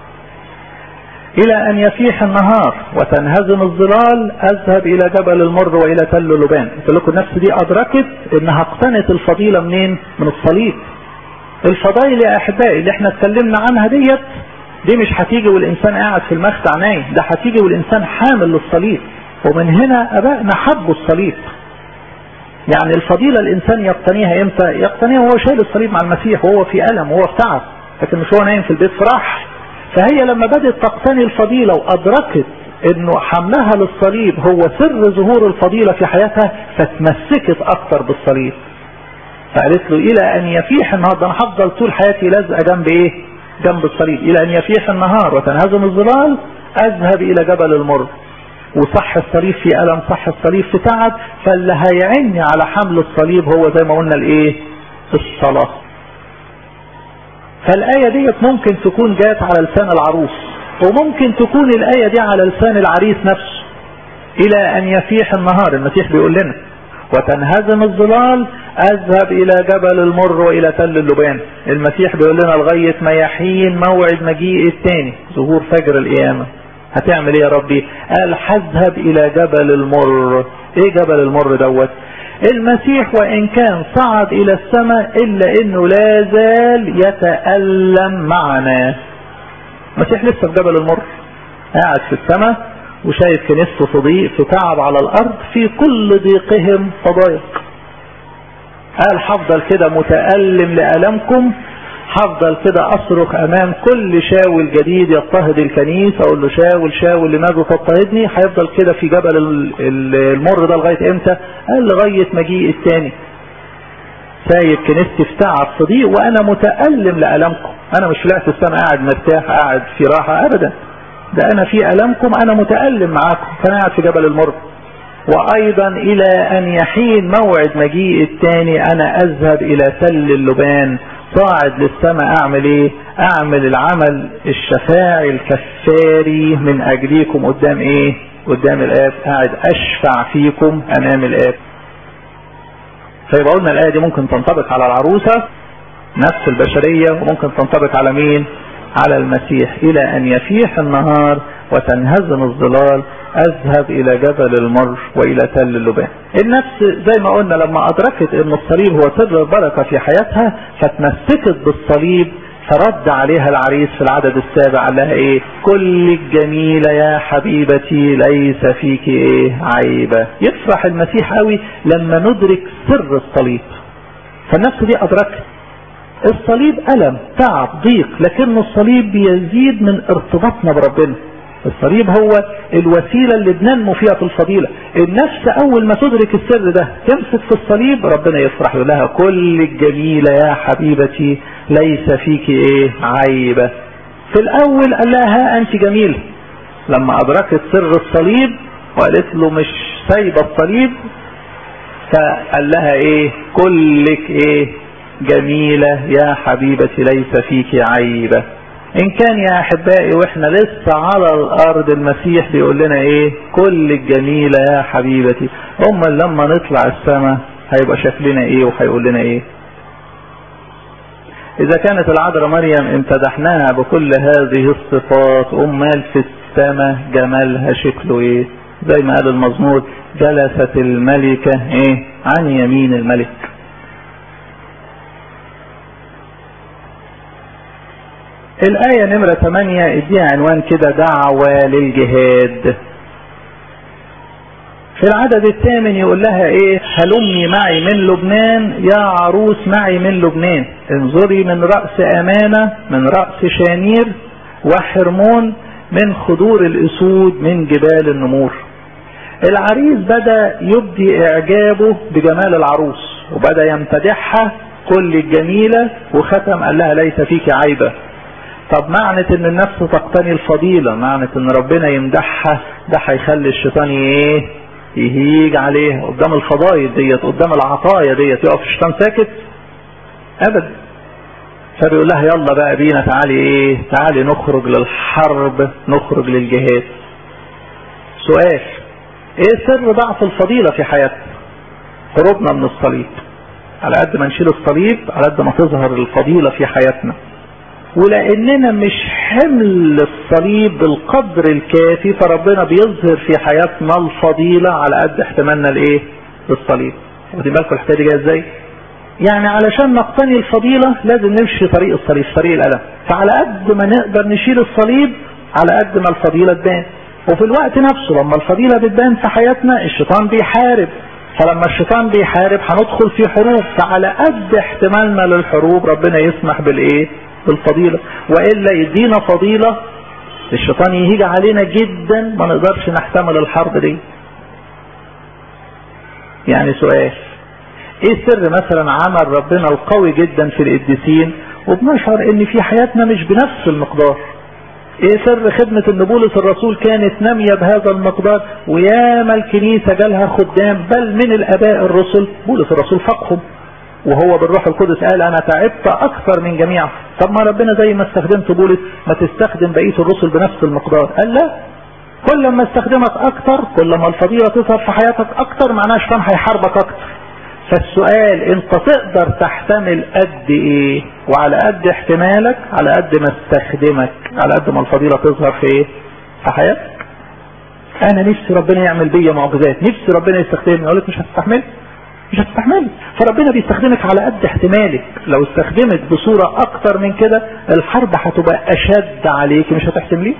الى ان يفيح النهار وتنهزم الظلال اذهب الى جبل المر والى تل اللبان. قلت لكم النفس دي ادركت انها اقتنت الفضيلة منين؟ من الصليب. الفضائل يا احبائي اللي احنا اتكلمنا عنها ديت، دي مش هتيجي والانسان قاعد في المخدع نايم، ده هتيجي والانسان حامل للصليب. ومن هنا ابائنا حبوا الصليب. يعني الفضيلة الانسان يقتنيها امتى؟ يقتنيها وهو شايل الصليب مع المسيح، وهو في ألم وهو في تعب، لكن مش هو نايم في البيت فرح. فهي لما بدأت تقتني الفضيلة وادركت انه حملها للصليب هو سر ظهور الفضيلة في حياتها، فتمسكت اكتر بالصليب. فقالت له الى ان يفيح النهار، ده انا هفضل طول حياتي لازقه جنب ايه؟ جنب الصليب. الى ان يفيح النهار وتنهزم الظلال اذهب الى جبل المر. وصح الصليب في ألم، صح الصليب في تعب، فاللي هيعني على حمل الصليب هو زي ما قلنا الايه؟ الصلاة. فالآية دي ممكن تكون جات على لسان العروس، وممكن تكون الآية دي على لسان العريس نفسه. الى ان يفيح النهار، المسيح بيقول لنا وتنهزم الظلال اذهب الى جبل المر والى تل اللبان. المسيح بيقول لنا لغاية ما يحين موعد مجيء الثاني، ظهور فجر القيامة. هتعمل ايه يا ربي؟ قال هذهب الى جبل المر. ايه جبل المر دوت؟ المسيح وان كان صعد الى السماء الا انه لا زال يتألم معنا. المسيح لسه في جبل المر، قاعد في السماء وشايف كنيسته في ضيق، في تعب على الارض، في كل ضيقهم فضايق. قال هفضل كده متألم لألمكم، هفضل كده اصرخ امام كل شاول جديد يضطهد الكنيسة، اقول له شاول شاول لماذا تضطهدني؟ هيفضل كده في جبل المر ده لغاية امتى؟ قال لغاية مجيء الثاني. سايب كنيستي في تعب في ضيق وانا متألم لألمكم. انا مش طلعت السنة قاعد مرتاح قاعد في راحة ابدا، ده انا في ألمكم، انا متألم معاكم، فانا قاعد في جبل المر. وايضا الى ان يحين موعد مجيء الثاني انا اذهب الى تل اللبان، صاعد للسماء. اعمل ايه؟ اعمل العمل الشفاعي الكفاري من اجليكم قدام ايه؟ قدام الاب. قاعد اشفع فيكم امام الاب. فيبقى قلنا الايه دي ممكن تنطبق على العروسة نفس البشرية، وممكن تنطبق على مين؟ على المسيح. الى ان يفيح النهار وتنهزم الظلال اذهب الى جبل المر والى تل اللبان. النفس زي ما قلنا لما ادركت ان الصليب هو سر البركة في حياتها فتمسكت بالصليب، فرد عليها العريس في العدد السابع قال لها ايه؟ كلك جميلة يا حبيبتي ليس فيك ايه عيبة. يفرح المسيح قوي لما ندرك سر الصليب. فالنفس دي ادركت الصليب ألم تعب ضيق، لكن الصليب بيزيد من ارتباطنا بربنا. الصليب هو الوسيلة اللي بننمو فيها في الفضيلة. النفس اول ما تدرك السر ده تمسك في الصليب، ربنا يفرح لها كل جميلة يا حبيبتي ليس فيك ايه عيبة. في الاول قال لها انت جميلة، لما ادركت سر الصليب وقالت له مش سايبة الصليب فقال لها ايه؟ كلك ايه جميلة يا حبيبتي ليس فيك عيبة. ان كان يا احبائي واحنا لسه على الارض المسيح بيقول لنا ايه؟ كل الجميلة يا حبيبتي. اما لما نطلع السماء هيبقى شكلنا ايه وهيقول لنا ايه؟ اذا كانت العذراء مريم امتدحناها بكل هذه الصفات، امال في السماء جمالها شكله ايه؟ زي ما قال المزمور جلست الملكة ايه عن يمين الملك. الآية نمرة ثمانية اديها عنوان كده دعوة للجهاد. في العدد الثامن يقول لها ايه؟ هلمي معي من لبنان يا عروس معي من لبنان، انظري من رأس أمانة من رأس شانير وحرمون من خدور الأسود من جبال النمور. العريس بدأ يبدي إعجابه بجمال العروس وبدأ يمتدحها كل الجميلة، وختم قال لها ليس فيك عيبة. طب معنى ان النفس تقتني الفضيلة، معنى ان ربنا يمدحها، ده هيخلي الشيطان ايه؟ يهيج عليها قدام الفضائل ديت، قدام العطايا ديت. يقف الشيطان ساكت ابدا. فبيقول لها يلا بقى بينا تعالي ايه؟ تعالي نخرج للحرب، نخرج للجهاد. سؤال: ايه سر ضعف الفضيلة في حياتنا؟ هروبنا من الصليب. على قد ما نشيل الصليب على قد ما تظهر الفضيلة في حياتنا. ولاننا مش حمل الصليب بالقدر الكافي فربنا بيظهر في حياتنا الفضيلة على قد احتمالنا الايه؟ للصليب. واخدين بالكم الحكايه دي جايه ازاي؟ يعني علشان نقتني الفضيلة لازم نمشي طريق الصليب، طريق الالم. فعلى قد ما نقدر نشيل الصليب على قد ما الفضيلة تبان. وفي الوقت نفسه لما الفضيلة بتبان في حياتنا الشيطان بيحارب، فلما الشيطان بيحارب هندخل في حروب. فعلى قد احتمالنا للحروب ربنا يسمح بالايه؟ بالفضيلة. وإلا يدينا فضيلة الشيطان يهيج علينا جدا ما نقدرش نحتمل الحرب دي. يعني سؤال: ايه سر مثلا عمل ربنا القوي جدا في القديسين وبنشعر ان في حياتنا مش بنفس المقدار؟ ايه سر خدمة ان بولس الرسول كانت نامية بهذا المقدار وياما الكنيسة جالها خدام بل من الاباء الرسل بولس الرسول فقهم وهو بالروح القدس قال انا تعبت اكثر من جميع. طب ما ربنا زي ما استخدمت بولس ما تستخدم بقية الرسل بنفس المقدار؟ قال لا، كل ما استخدمك اكتر كل ما الفضيلة تظهر في حياتك اكتر، معناها الشيطان هيحاربك اكتر. فالسؤال: انت تقدر تحتمل قد ايه؟ وعلى قد احتمالك على قد ما استخدمك على قد ما الفضيلة تظهر في ايه؟ في حياتك. انا نفسي ربنا يعمل بيا معجزات، نفسي ربنا يستخدمني. اقول لك مش هتستحمل مش هتستحمل. فربنا بيستخدمك على قد احتمالك. لو استخدمت بصورة اكتر من كده الحرب هتبقى اشد عليك مش هتحتمليه.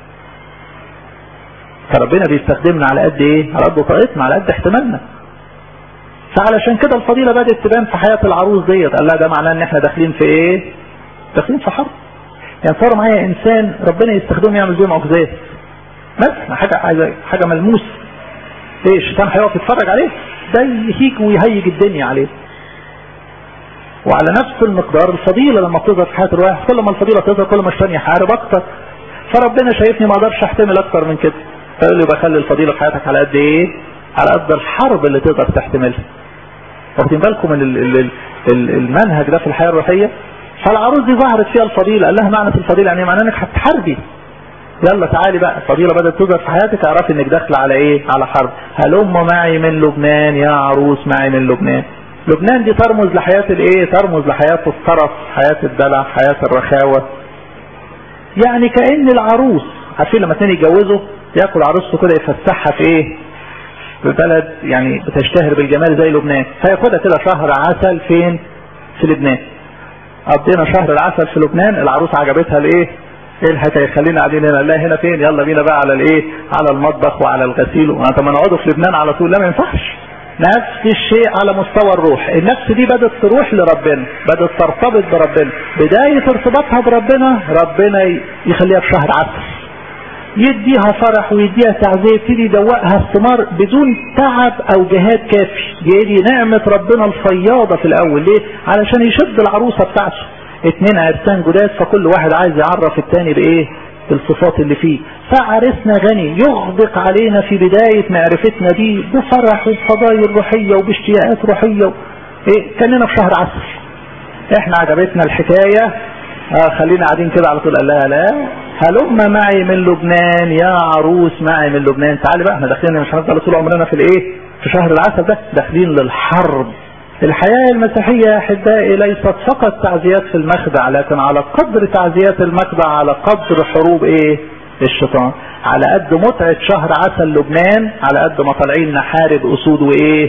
فربنا بيستخدمنا على قد ايه؟ على قد طاقتنا على قد احتمالنا. فعلشان كده الفضيلة بدأت تبان في حياة العروس ديت. قال لها ده معناه ان احنا داخلين في ايه؟ داخلين في حرب. يعني صار معايا انسان ربنا يستخدمه يعمل بيه معجزات مثلا حاجة عايزة حاجة ملموسة. ايه الشيطان هيقف يتفرج عليه؟ ده يهيج ويهيج الدنيا عليه. وعلى نفس المقدار الفضيلة لما بتظهر في حياة الواحد كل ما الفضيلة تظهر كل ما الشيطان يحارب اكتر. فربنا شايفني ما اقدرش احتمل اكتر من كده فيقول لي بخلي الفضيلة في حياتك على قد ايه؟ على قد الحرب اللي تقدر تحتملها. واخدين بالكم من المنهج ده في الحياة الروحية؟ فالعروس دي ظهرت فيها الفضيلة. قال لها معنى الفضيلة يعني معنى انك هتحاربي. يلا تعالي بقى الفضيلة بدأت تظهر في حياتك اعرفي انك داخله على ايه؟ على حرب. هلم معي من لبنان يا عروس معي من لبنان. لبنان دي ترمز لحياة الايه؟ ترمز لحياة الطرف، حياة الدلع، حياة الرخاوة. يعني كأن العروس، عارفين لما اتنين يتجوزوا ياكل عروسته كده يفسحها في ايه؟ في بلد يعني بتشتهر بالجمال زي لبنان، فياخدها كده شهر عسل فين؟ في لبنان. قضينا شهر العسل في لبنان، العروس عجبتها الايه؟ ايه الحكايه؟ خلينا قاعدين هنا. لا هنا فين؟ يلا بينا بقى على الايه؟ على المطبخ وعلى الغسيل. طب ما نقعدوا في لبنان على طول؟ لا ما ينفعش. نفس الشيء على مستوى الروح، النفس دي بدأت تروح لربنا، بدأت ترتبط بربنا، بداية ارتباطها بربنا ربنا يخليها في شهر عسل، يديها فرح ويديها تعزية، يبتدي يدوقها الثمار بدون تعب او جهاد كافي. دي نعمة ربنا الفياضة في الاول. ليه؟ علشان يشد العروسة بتاعته. اتنين عرسان جداد، فكل واحد عايز يعرف التاني بايه؟ بالصفات اللي فيه. فعرسنا غني يغدق علينا في بداية معرفتنا دي بفرح وبفضايل روحية وباشتياقات روحية. ايه كاننا في شهر عسل. احنا عجبتنا الحكاية، اه خلينا قاعدين كده على طول. قال لها لا، هلم معي من لبنان يا عروس معي من لبنان. تعالي بقى، احنا داخلين مش هنفضل طول عمرنا في الايه؟ في شهر العسل ده، داخلين للحرب. الحياة المسيحية يا أحبائي ليست فقط تعزيات في المخدع، لكن على قدر تعزيات المخدع على قدر حروب ايه؟ الشيطان. على قد متعة شهر عسل لبنان على قد ما طالعين نحارب أسود وايه؟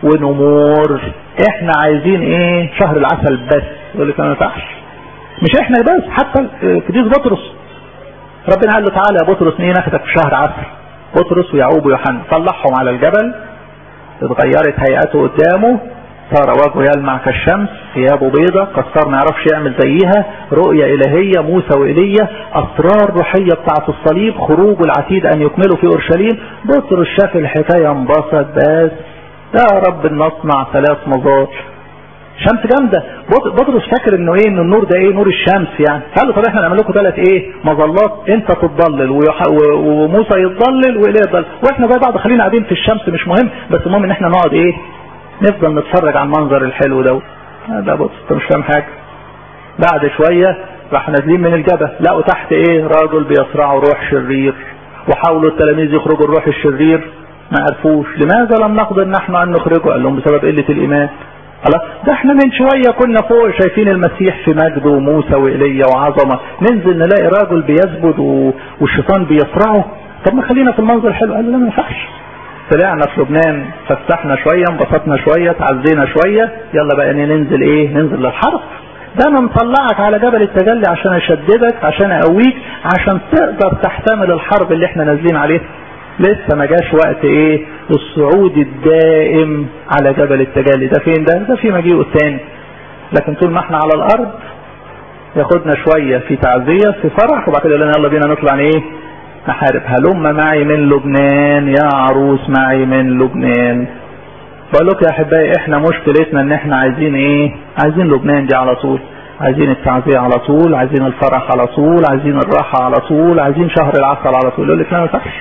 ونمور. احنا عايزين ايه؟ شهر العسل بس. يقول لك ما ينفعش. مش احنا بس، حتى قديس بطرس ربنا قال له تعالى يا بطرس ايه ناخدك في شهر عسل. بطرس ويعقوب ويوحنا طلعهم على الجبل، اتغيرت هيئته قدامه، صار وجهه يلمع كالشمس، ثيابه بيضة، كسر ما يعرفش يعمل زيها، رؤية إلهية موسى وإيليا، أسرار روحية بتاعة الصليب، خروج العتيد أن يكملوا في أورشليم. بطرس شاف الحكاية انبسط، بس يا رب نصنع ثلاث مظال. شمس جامدة. بطرس فاكر انه ايه؟ ان النور ده ايه؟ نور الشمس يعني. قال له طب احنا نعمل لكم ثلاث ايه؟ مظلات، انت تتضلل وموسى يتضلل وإيليا يتضلل، واحنا زي بعض خلينا قاعدين في الشمس مش مهم، بس المهم ان احنا نقعد ايه؟ نفضل نتفرج على المنظر الحلو ده. ده بص انت مش فاهم حاجه. بعد شويه راح نازلين من الجبل، لقوا تحت ايه؟ راجل بيصرعه روح شرير، وحاولوا التلاميذ يخرجوا الروح الشرير ما عرفوش. لماذا لم نقدر نحن ان نخرجه؟ قال لهم بسبب قله الايمان. خلاص، ده احنا من شويه كنا فوق شايفين المسيح في مجده وموسى وإيليا وعظمه، ننزل نلاقي راجل بيسجد والشيطان بيصرعه. طب ما خلينا في المنظر الحلو. قال لا ما ينفعش. طلعنا في لبنان، فتحنا شوية، انبسطنا شوية، تعزينا شوية، يلا بقى ننزل ايه؟ ننزل للحرب. ده انا مطلعك على جبل التجلي عشان اشددك، عشان اقويك، عشان تقدر تحتمل الحرب اللي احنا نازلين عليها. لسه ما جاش وقت ايه؟ الصعود الدائم على جبل التجلي. ده فين ده؟ ده في مجيئه الثاني. لكن طول ما احنا على الارض ياخدنا شوية في تعزية في فرح، وبعد كده يلا بينا نطلع ايه؟ نحارب. هلم معي من لبنان يا عروس معي من لبنان. بقول لك يا احبائي احنا مشكلتنا ان احنا عايزين ايه؟ عايزين لبنان دي على طول، عايزين التعزية على طول، عايزين الفرح على طول، عايزين الراحة على طول، عايزين شهر العسل على طول. يقول لك لا ما ينفعش.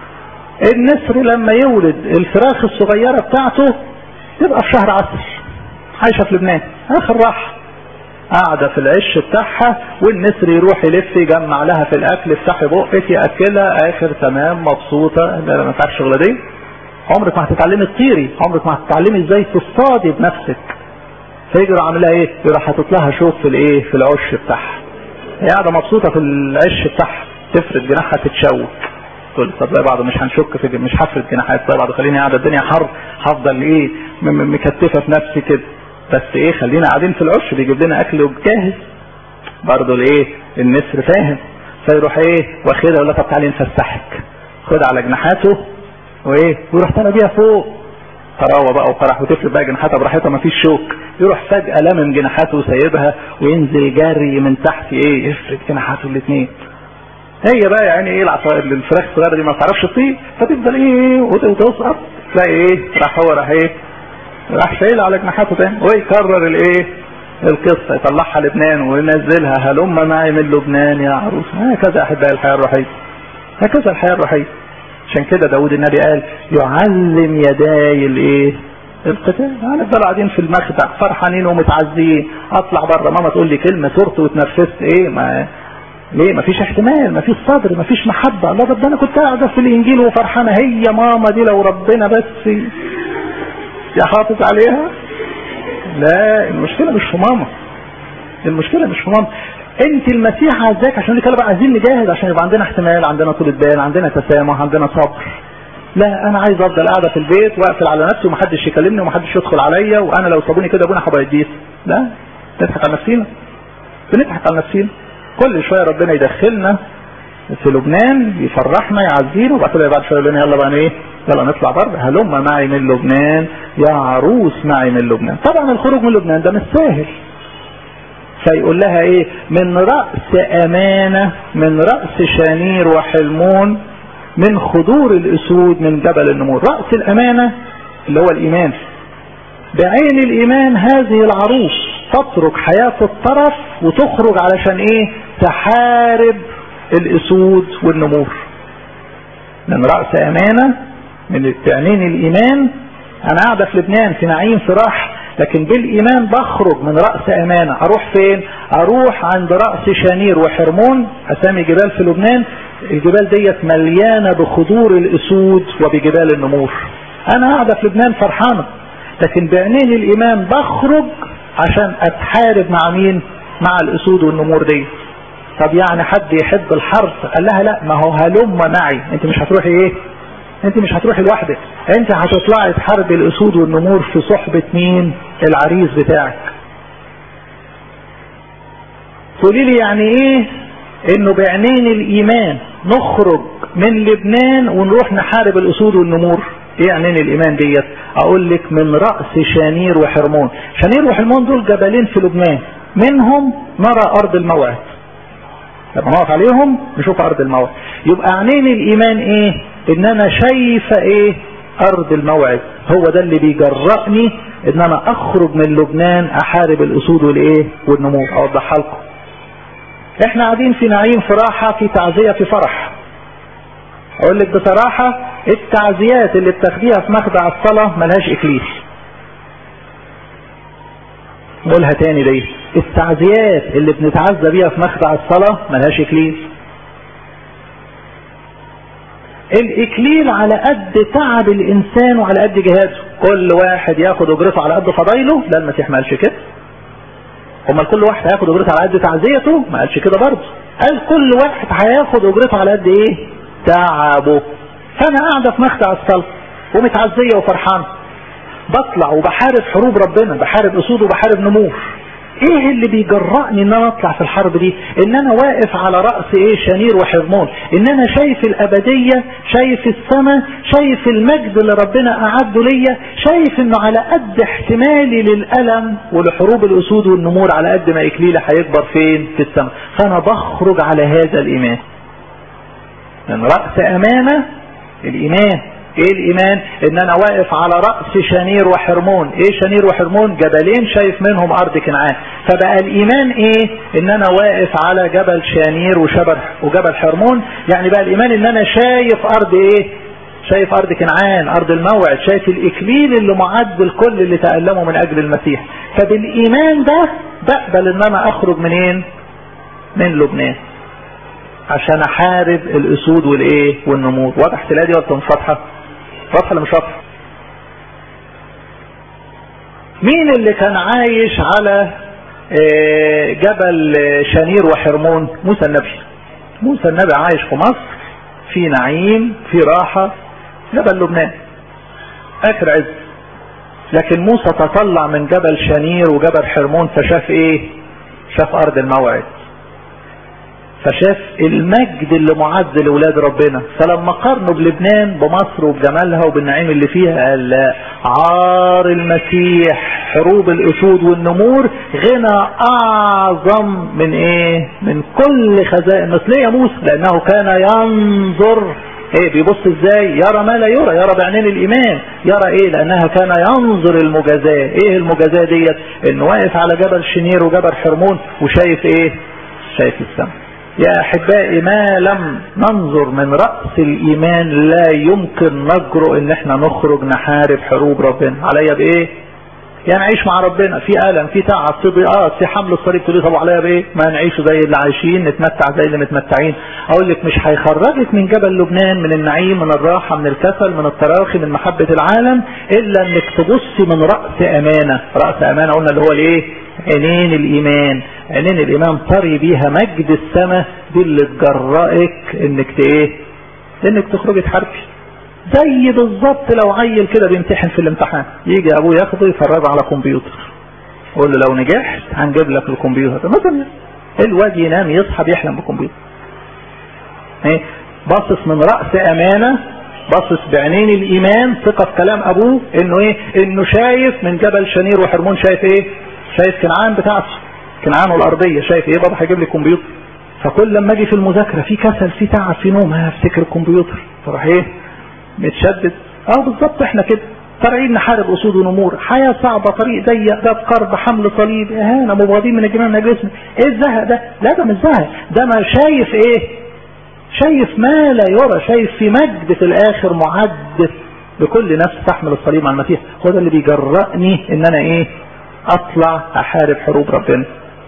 النسر لما يولد الفراخ الصغيرة بتاعته تبقى في شهر عسل، عايشة في لبنان اخر راحة، قاعدة في العش بتاعها، والنسر يروح يلف يجمع لها في الاكل، افتحي بقك ياكلها، اخر تمام مبسوطة. لا ما ينفعش الشغلة دي. عمرك ما هتتعلمي تطيري، عمرك ما هتتعلمي ازاي تصطادي بنفسك. فيجري عاملها ايه؟ يروح حاطط لها شوك في الايه؟ في العش بتاعها. هي قاعدة مبسوطة في العش بتاعها، تفرد جناحها تتشوك. تقول طب زي بعض مش هنشك في مش هفرد جناحات زي بعض، خليني قاعدة الدنيا حر، هفضل ايه؟ مكتفة في نفسي كده. بس ايه؟ خلينا قاعدين في العش بيجيب لنا اكل وجاهز. برضه الايه؟ النسر فاهم، فيروح ايه؟ واخدها يقول لها طب تعالي نفسحك، خد على جناحاته وايه؟ ويروح طالع بيها فوق، طراوه بقى وفرح، وتفرد بقى جناحاتها براحتها ما فيش شوك. يروح فجأة لامم جناحاته وسايبها وينزل جري من تحت ايه؟ يفرد جناحاته الاثنين. هي بقى يعني ايه؟ العصايه الفراخ الصغيره دي ما تعرفش تطير، فتفضل ايه؟ وتسقط، تلاقي ايه؟ راح هو راح ايه؟ راح شايل على جناحاته تاني ويكرر الايه؟ القصه، يطلعها لبنان وينزلها هلم معي من لبنان يا عروس. هكذا احبائي الحياه الروحيه، هكذا الحياه الروحيه. عشان كده داود النبي قال يعلم يداي الايه؟ القتال. هنفضل قاعدين في المخدع فرحانين ومتعزين، اطلع بره ماما تقول لي كلمه صرت واتنرفزت ايه؟ ما ليه؟ ما فيش احتمال، ما فيش صبر، ما فيش محبه. الله ده انا كنت قاعده في الانجيل وفرحانه، هي ماما دي لو ربنا بس يحافظ عليها. لا المشكلة مش في ماما، المشكلة مش في ماما. انت المسيح عزاك عشان كده بقى عايزين نجاهد عشان يبقى عندنا احتمال، عندنا طولة بال، عندنا تسامح، عندنا صبر. لا انا عايز افضل قاعدة في البيت واقفل على نفسي ومحدش يكلمني ومحدش يدخل عليا، وانا لو سابوني كده ابونا هبقى يديس. لا نضحك على نفسينا، بنضحك على نفسينا. كل شوية ربنا يدخلنا في لبنان يفرحنا يعزينا، وبعد كده بعد شوية يقول لنا يلا بقى ايه، يلا نطلع بره، هلم معي من لبنان يا عروس معي من لبنان. طبعا الخروج من لبنان ده مش سهل. فيقول لها ايه، من رأس امانة، من رأس شانير وحلمون، من خضور الاسود، من جبل النمور. رأس الامانة اللي هو الايمان، بعين الايمان هذه العروس تترك حياة الطرف وتخرج علشان ايه، تحارب الاسود والنمور. من رأس امانة، من بعينين الايمان. انا قاعدة في لبنان في نعيم في راحة، لكن بالايمان بخرج من رأس امانة. اروح فين؟ اروح عند رأس شانير وحرمون، اسامي جبال في لبنان. الجبال ديت مليانة بخضور الاسود وبجبال النمور. انا قاعدة في لبنان فرحانة، لكن بعينين الايمان بخرج عشان اتحارب مع مين؟ مع الاسود والنمور دي. طب يعني حد يحب الحرب؟ قال لها لا، ما هو هلم معي. انت مش هتروحي ايه، انت مش هتروحي لوحدك، انت هتطلعي تحارب الاسود والنمور في صحبة مين؟ العريس بتاعك. تقولي لي يعني ايه انه بعينين الايمان نخرج من لبنان ونروح نحارب الاسود والنمور؟ ايه عينين الايمان ديت؟ اقول لك من رأس شانير وحرمون. شانير وحرمون دول جبلين في لبنان، منهم نرى ارض الموعد. لما نقف عليهم نشوف ارض الموعد. يبقى عينين الايمان ايه؟ ان انا شايفه ايه؟ ارض الموعد. هو ده اللي بيجرأني ان انا اخرج من لبنان احارب الاسود والايه والنمور. اوضحها لكم. احنا قاعدين في نعيم في راحه، في تعزيه، في فرح. اقول لك بصراحه، التعزيات اللي بتاخديها في مخدع الصلاه ملهاش اكليل. نقولها تاني دي، التعزيات اللي بنتعزى بيها في مخدع الصلاه ملهاش اكليل. الاكليل على قد تعب الانسان وعلى قد جهاده. كل واحد ياخد اجرته على قد فضايله. لا المسيح ما قالش كده. امال كل واحد هياخد اجرته على قد تعزيته؟ ما قالش كده برضه. قال كل واحد هياخد اجرته على قد ايه؟ تعبه. فانا قاعده في مخدع الصلاه ومتعزيه وفرحانه، بطلع وبحارب حروب ربنا، بحارب اسود وبحارب نمور. ايه اللي بيجرأني ان انا اطلع في الحرب دي؟ ان انا واقف على رأس ايه؟ شانير وحرمون. ان انا شايف الابدية، شايف السماء، شايف المجد اللي ربنا اعده ليا، شايف انه على قد احتمالي للألم ولحروب الاسود والنمور على قد ما اكليلي هيكبر فين؟ في السماء. فانا بخرج على هذا الايمان. من رأس امانة الايمان. ايه الايمان؟ ان انا واقف على رأس شانير وحرمون. ايه شانير وحرمون؟ جبلين شايف منهم ارض كنعان. فبقى الايمان ايه؟ ان انا واقف على جبل شانير وشبر وجبل حرمون. يعني بقى الايمان ان انا شايف ارض ايه؟ شايف ارض كنعان، ارض الموعد، شايف الاكليل اللي معد الكل اللي تألموا من اجل المسيح. فبالايمان ده بقبل ان انا اخرج منين؟ من لبنان عشان احارب الاسود والايه والنمور. واضح تلاقي دي ولا مش واضحه؟ واضحه ولا مش واضحه؟ مين اللي كان عايش على جبل شانير وحرمون؟ موسى النبي. موسى النبي عايش في مصر في نعيم في راحه، جبل لبنان اخر عز. لكن موسى تطلع من جبل شانير وجبل حرمون فشاف ايه؟ شاف ارض الموعد، فشاف المجد اللي معد لولاد ربنا. فلما قارنوا بلبنان بمصر وبجمالها وبالنعيم اللي فيها، قال لا، عار المسيح حروب الاسود والنمور غنى اعظم من ايه؟ من كل خزائن مصر. يا موسى لانه كان ينظر ايه؟ بيبص ازاي؟ يرى ما لا يرى، يرى بعينين الايمان. يرى ايه؟ لانها كان ينظر المجازاه. ايه المجازاه ديت؟ انه واقف على جبل شنير وجبل حرمون وشايف ايه؟ شايف السماء. يا احبائي، ما لم ننظر من رأس الايمان لا يمكن نجرؤ ان احنا نخرج نحارب حروب ربنا. عليا بايه؟ يعني نعيش مع ربنا في ألم في تعب في ضيقات في حمل الصليب. تقول لي طب عليها بايه؟ ما نعيش زي اللي عايشين نتمتع زي اللي متمتعين. اقول لك مش هيخرجك من جبل لبنان من النعيم من الراحة من الكسل من التراخي من محبة العالم الا انك تبصي من رأس امانة. رأس امانة قلنا اللي هو الايه؟ عينين الايمان. عينين الايمان طري بيها مجد السماء دي اللي تجرأك انك ايه؟ انك تخرجي تحاربي. زي بالظبط لو عيل كده بيمتحن في الامتحان يجي ابوه ياخده يفرجه على كمبيوتر يقول له لو نجحت هنجيب لك الكمبيوتر مثلا. الواد ينام يصحى بيحلم بكمبيوتر. ايه؟ باصص من رأس امانة باصص بعينين الايمان ثقة في كلام ابوه انه ايه؟ انه شايف من جبل شنير وحرمون شايف ايه؟ شايف كنعان بتاعته كنعان والارضية شايف ايه؟ بابا هيجيب لي كمبيوتر. فكل لما اجي في المذاكرة في كسل في تعب في نوم هفتكر الكمبيوتر فراح ايه؟ متشدد. اه بالظبط احنا كده طالعين نحارب اسود ونمور حياة صعبة طريق ضيق باب قرب حمل صليب اهانة مبغضين من الجميع من اجل ايه الزهق ده؟ لا ده مش زهق ده ما شايف ايه؟ شايف ما لا يرى. شايف في مجد في الاخر معد بكل نفس تحمل الصليب مع المسيح. هو ده اللي بيجرأني ان انا ايه؟ اطلع احارب حروب ربنا.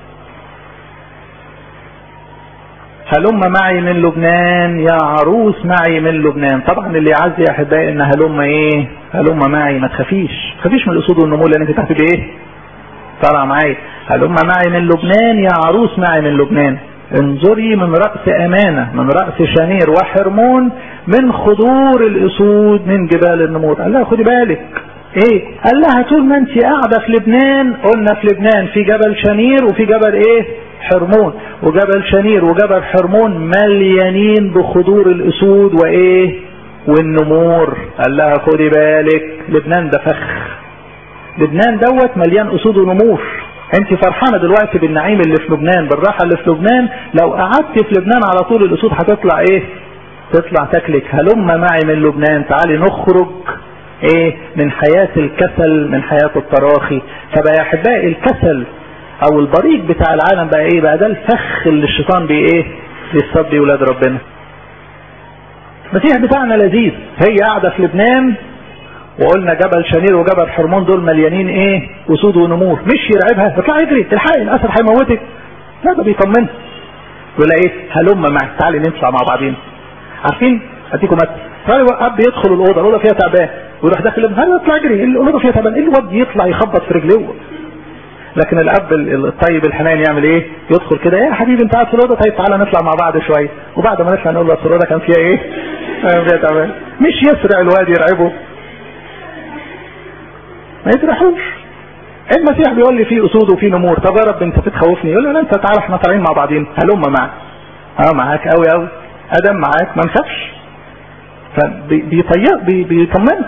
هلم معي من لبنان يا عروس معي من لبنان. طبعا اللي يعزي يا احبائي ان هلم ايه؟ هلم معي ما تخافيش ما تخافيش من الاسود والنمور لانك تحت بايه؟ طالع معي. هلم معي من لبنان يا عروس معي من لبنان. انظري من رأس امانة من رأس شنير وحرمون من خضور الاسود من جبال النمور. قال لها خدي بالك ايه؟ قال لها طول ما انت قاعدة في لبنان قلنا في لبنان في جبل شنير وفي جبل ايه؟ حرمون. وجبل شنير وجبل حرمون مليانين بخضور الاسود وايه؟ والنمور. قال لها خدي بالك لبنان ده فخ. لبنان دوت مليان اسود ونمور. انت فرحانة دلوقتي بالنعيم اللي في لبنان بالراحة اللي في لبنان. لو قعدت في لبنان على طول الاسود هتطلع ايه؟ تطلع تاكلك. هلم معي من لبنان تعالي نخرج ايه؟ من حياة الكسل من حياة التراخي. فبقى يا احبائي الكسل او البريق بتاع العالم بقى ايه؟ بقى ده الفخ اللي الشيطان بي ايه؟ بيصطاد بيه ولاد ربنا. المسيح بتاعنا لذيذ. هي قاعدة في لبنان وقلنا جبل شنير وجبل حرمون دول مليانين ايه؟ اسود ونمور. مش يرعبها اطلع اجري الحقي الاسد هيموتك. لا ده بيطمنها يقول ايه؟ هلم معي تعالي نطلع مع بعضين. عارفين اديكم مثل اب يدخل الاوضه الاوضه فيها تعبان ويروح داخل هل يطلع يجري الاوضه فيها تعبان الواد يطلع يخبط في رجليه. لكن الاب الطيب الحنين يعمل ايه؟ يدخل كده يا حبيبي انت قاعد في الاوضه طيب تعالى نطلع مع بعض شويه. وبعد ما نطلع نقول له الاوضه كان فيها ايه؟ فيها تعبان. مش يسرع الواد يرعبه ما يسرحوش. المسيح بيقول لي في اسود وفي نمور. طب يا رب انت بتخوفني. يقول له لا انت تعالى احنا طالعين مع بعضين هلم معاك. اه معاك قوي قوي ادم معاك ما نخافش. فبيطيق بيطمن.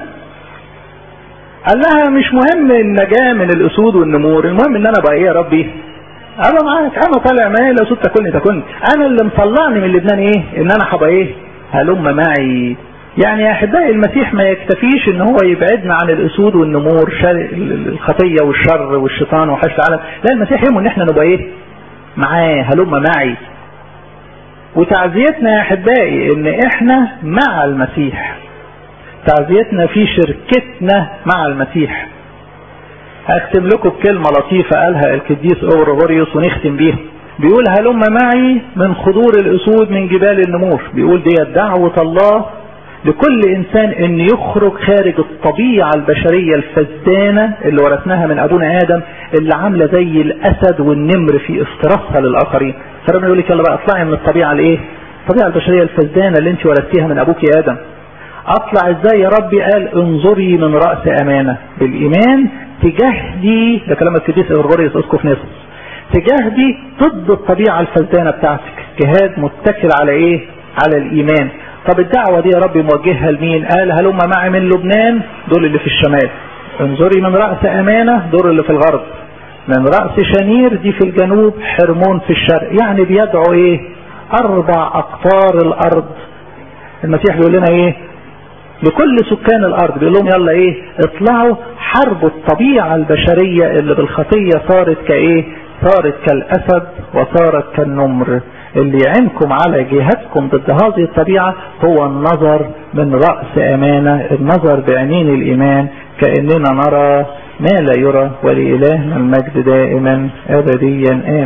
قال لها مش مهم النجاة من الاسود والنمور المهم ان انا بقى ايه يا ربي؟ انا معاك انا طالع معايا الاسود تاكلني تاكلني. انا اللي مطلعني من لبنان ايه؟ ان انا هبقى ايه؟ هلم معي. يعني يا احبائي المسيح ما يكتفيش ان هو يبعدنا عن الاسود والنمور الخطية والشر والشيطان وحش العالم. لا المسيح يهمه ان احنا نبقى ايه؟ معاه هلم معي. وتعزيتنا يا احبائي ان احنا مع المسيح. تعزيتنا في شركتنا مع المسيح. هختم لكم بكلمة لطيفة قالها القديس أورغوريوس ونختم بيها. بيقول هلم معي من خضور الأسود من جبال النمور. بيقول دي دعوة الله لكل إنسان إن يخرج خارج الطبيعة البشرية الفزدانة اللي ورثناها من أبونا آدم اللي عاملة زي الأسد والنمر في افتراسها للآخرين. فربنا يقول لك يلا بقى اطلعي من الطبيعة الإيه؟ الطبيعة البشرية الفزدانة اللي أنت ورثتيها من أبوك يا آدم. اطلع ازاي يا ربي؟ قال انظري من رأس امانة بالايمان تجاهدي. ده كلام القديس أورغوريوس اسقف نيسوس. تجاهدي ضد الطبيعة الفزدانة بتاعتك. جهاد متكل على ايه؟ على الايمان. طب الدعوة دي يا ربي موجهها لمين؟ قال هلم معي من لبنان دول اللي في الشمال. انظري من رأس امانة دول اللي في الغرب. من رأس شنير دي في الجنوب. حرمون في الشرق. يعني بيدعو ايه؟ اربع اقطار الارض. المسيح بيقول لنا ايه؟ لكل سكان الارض بيقول لهم يلا ايه؟ اطلعوا حربوا الطبيعة البشرية اللي بالخطية صارت كايه؟ صارت كالاسد وصارت كالنمر. اللي يعينكم على جهادكم ضد هذه الطبيعة هو النظر من رأس امانة. النظر بعينين الايمان كأننا نرى ما لا يرى، ولإلهنا المجد دائما أبديا آمين.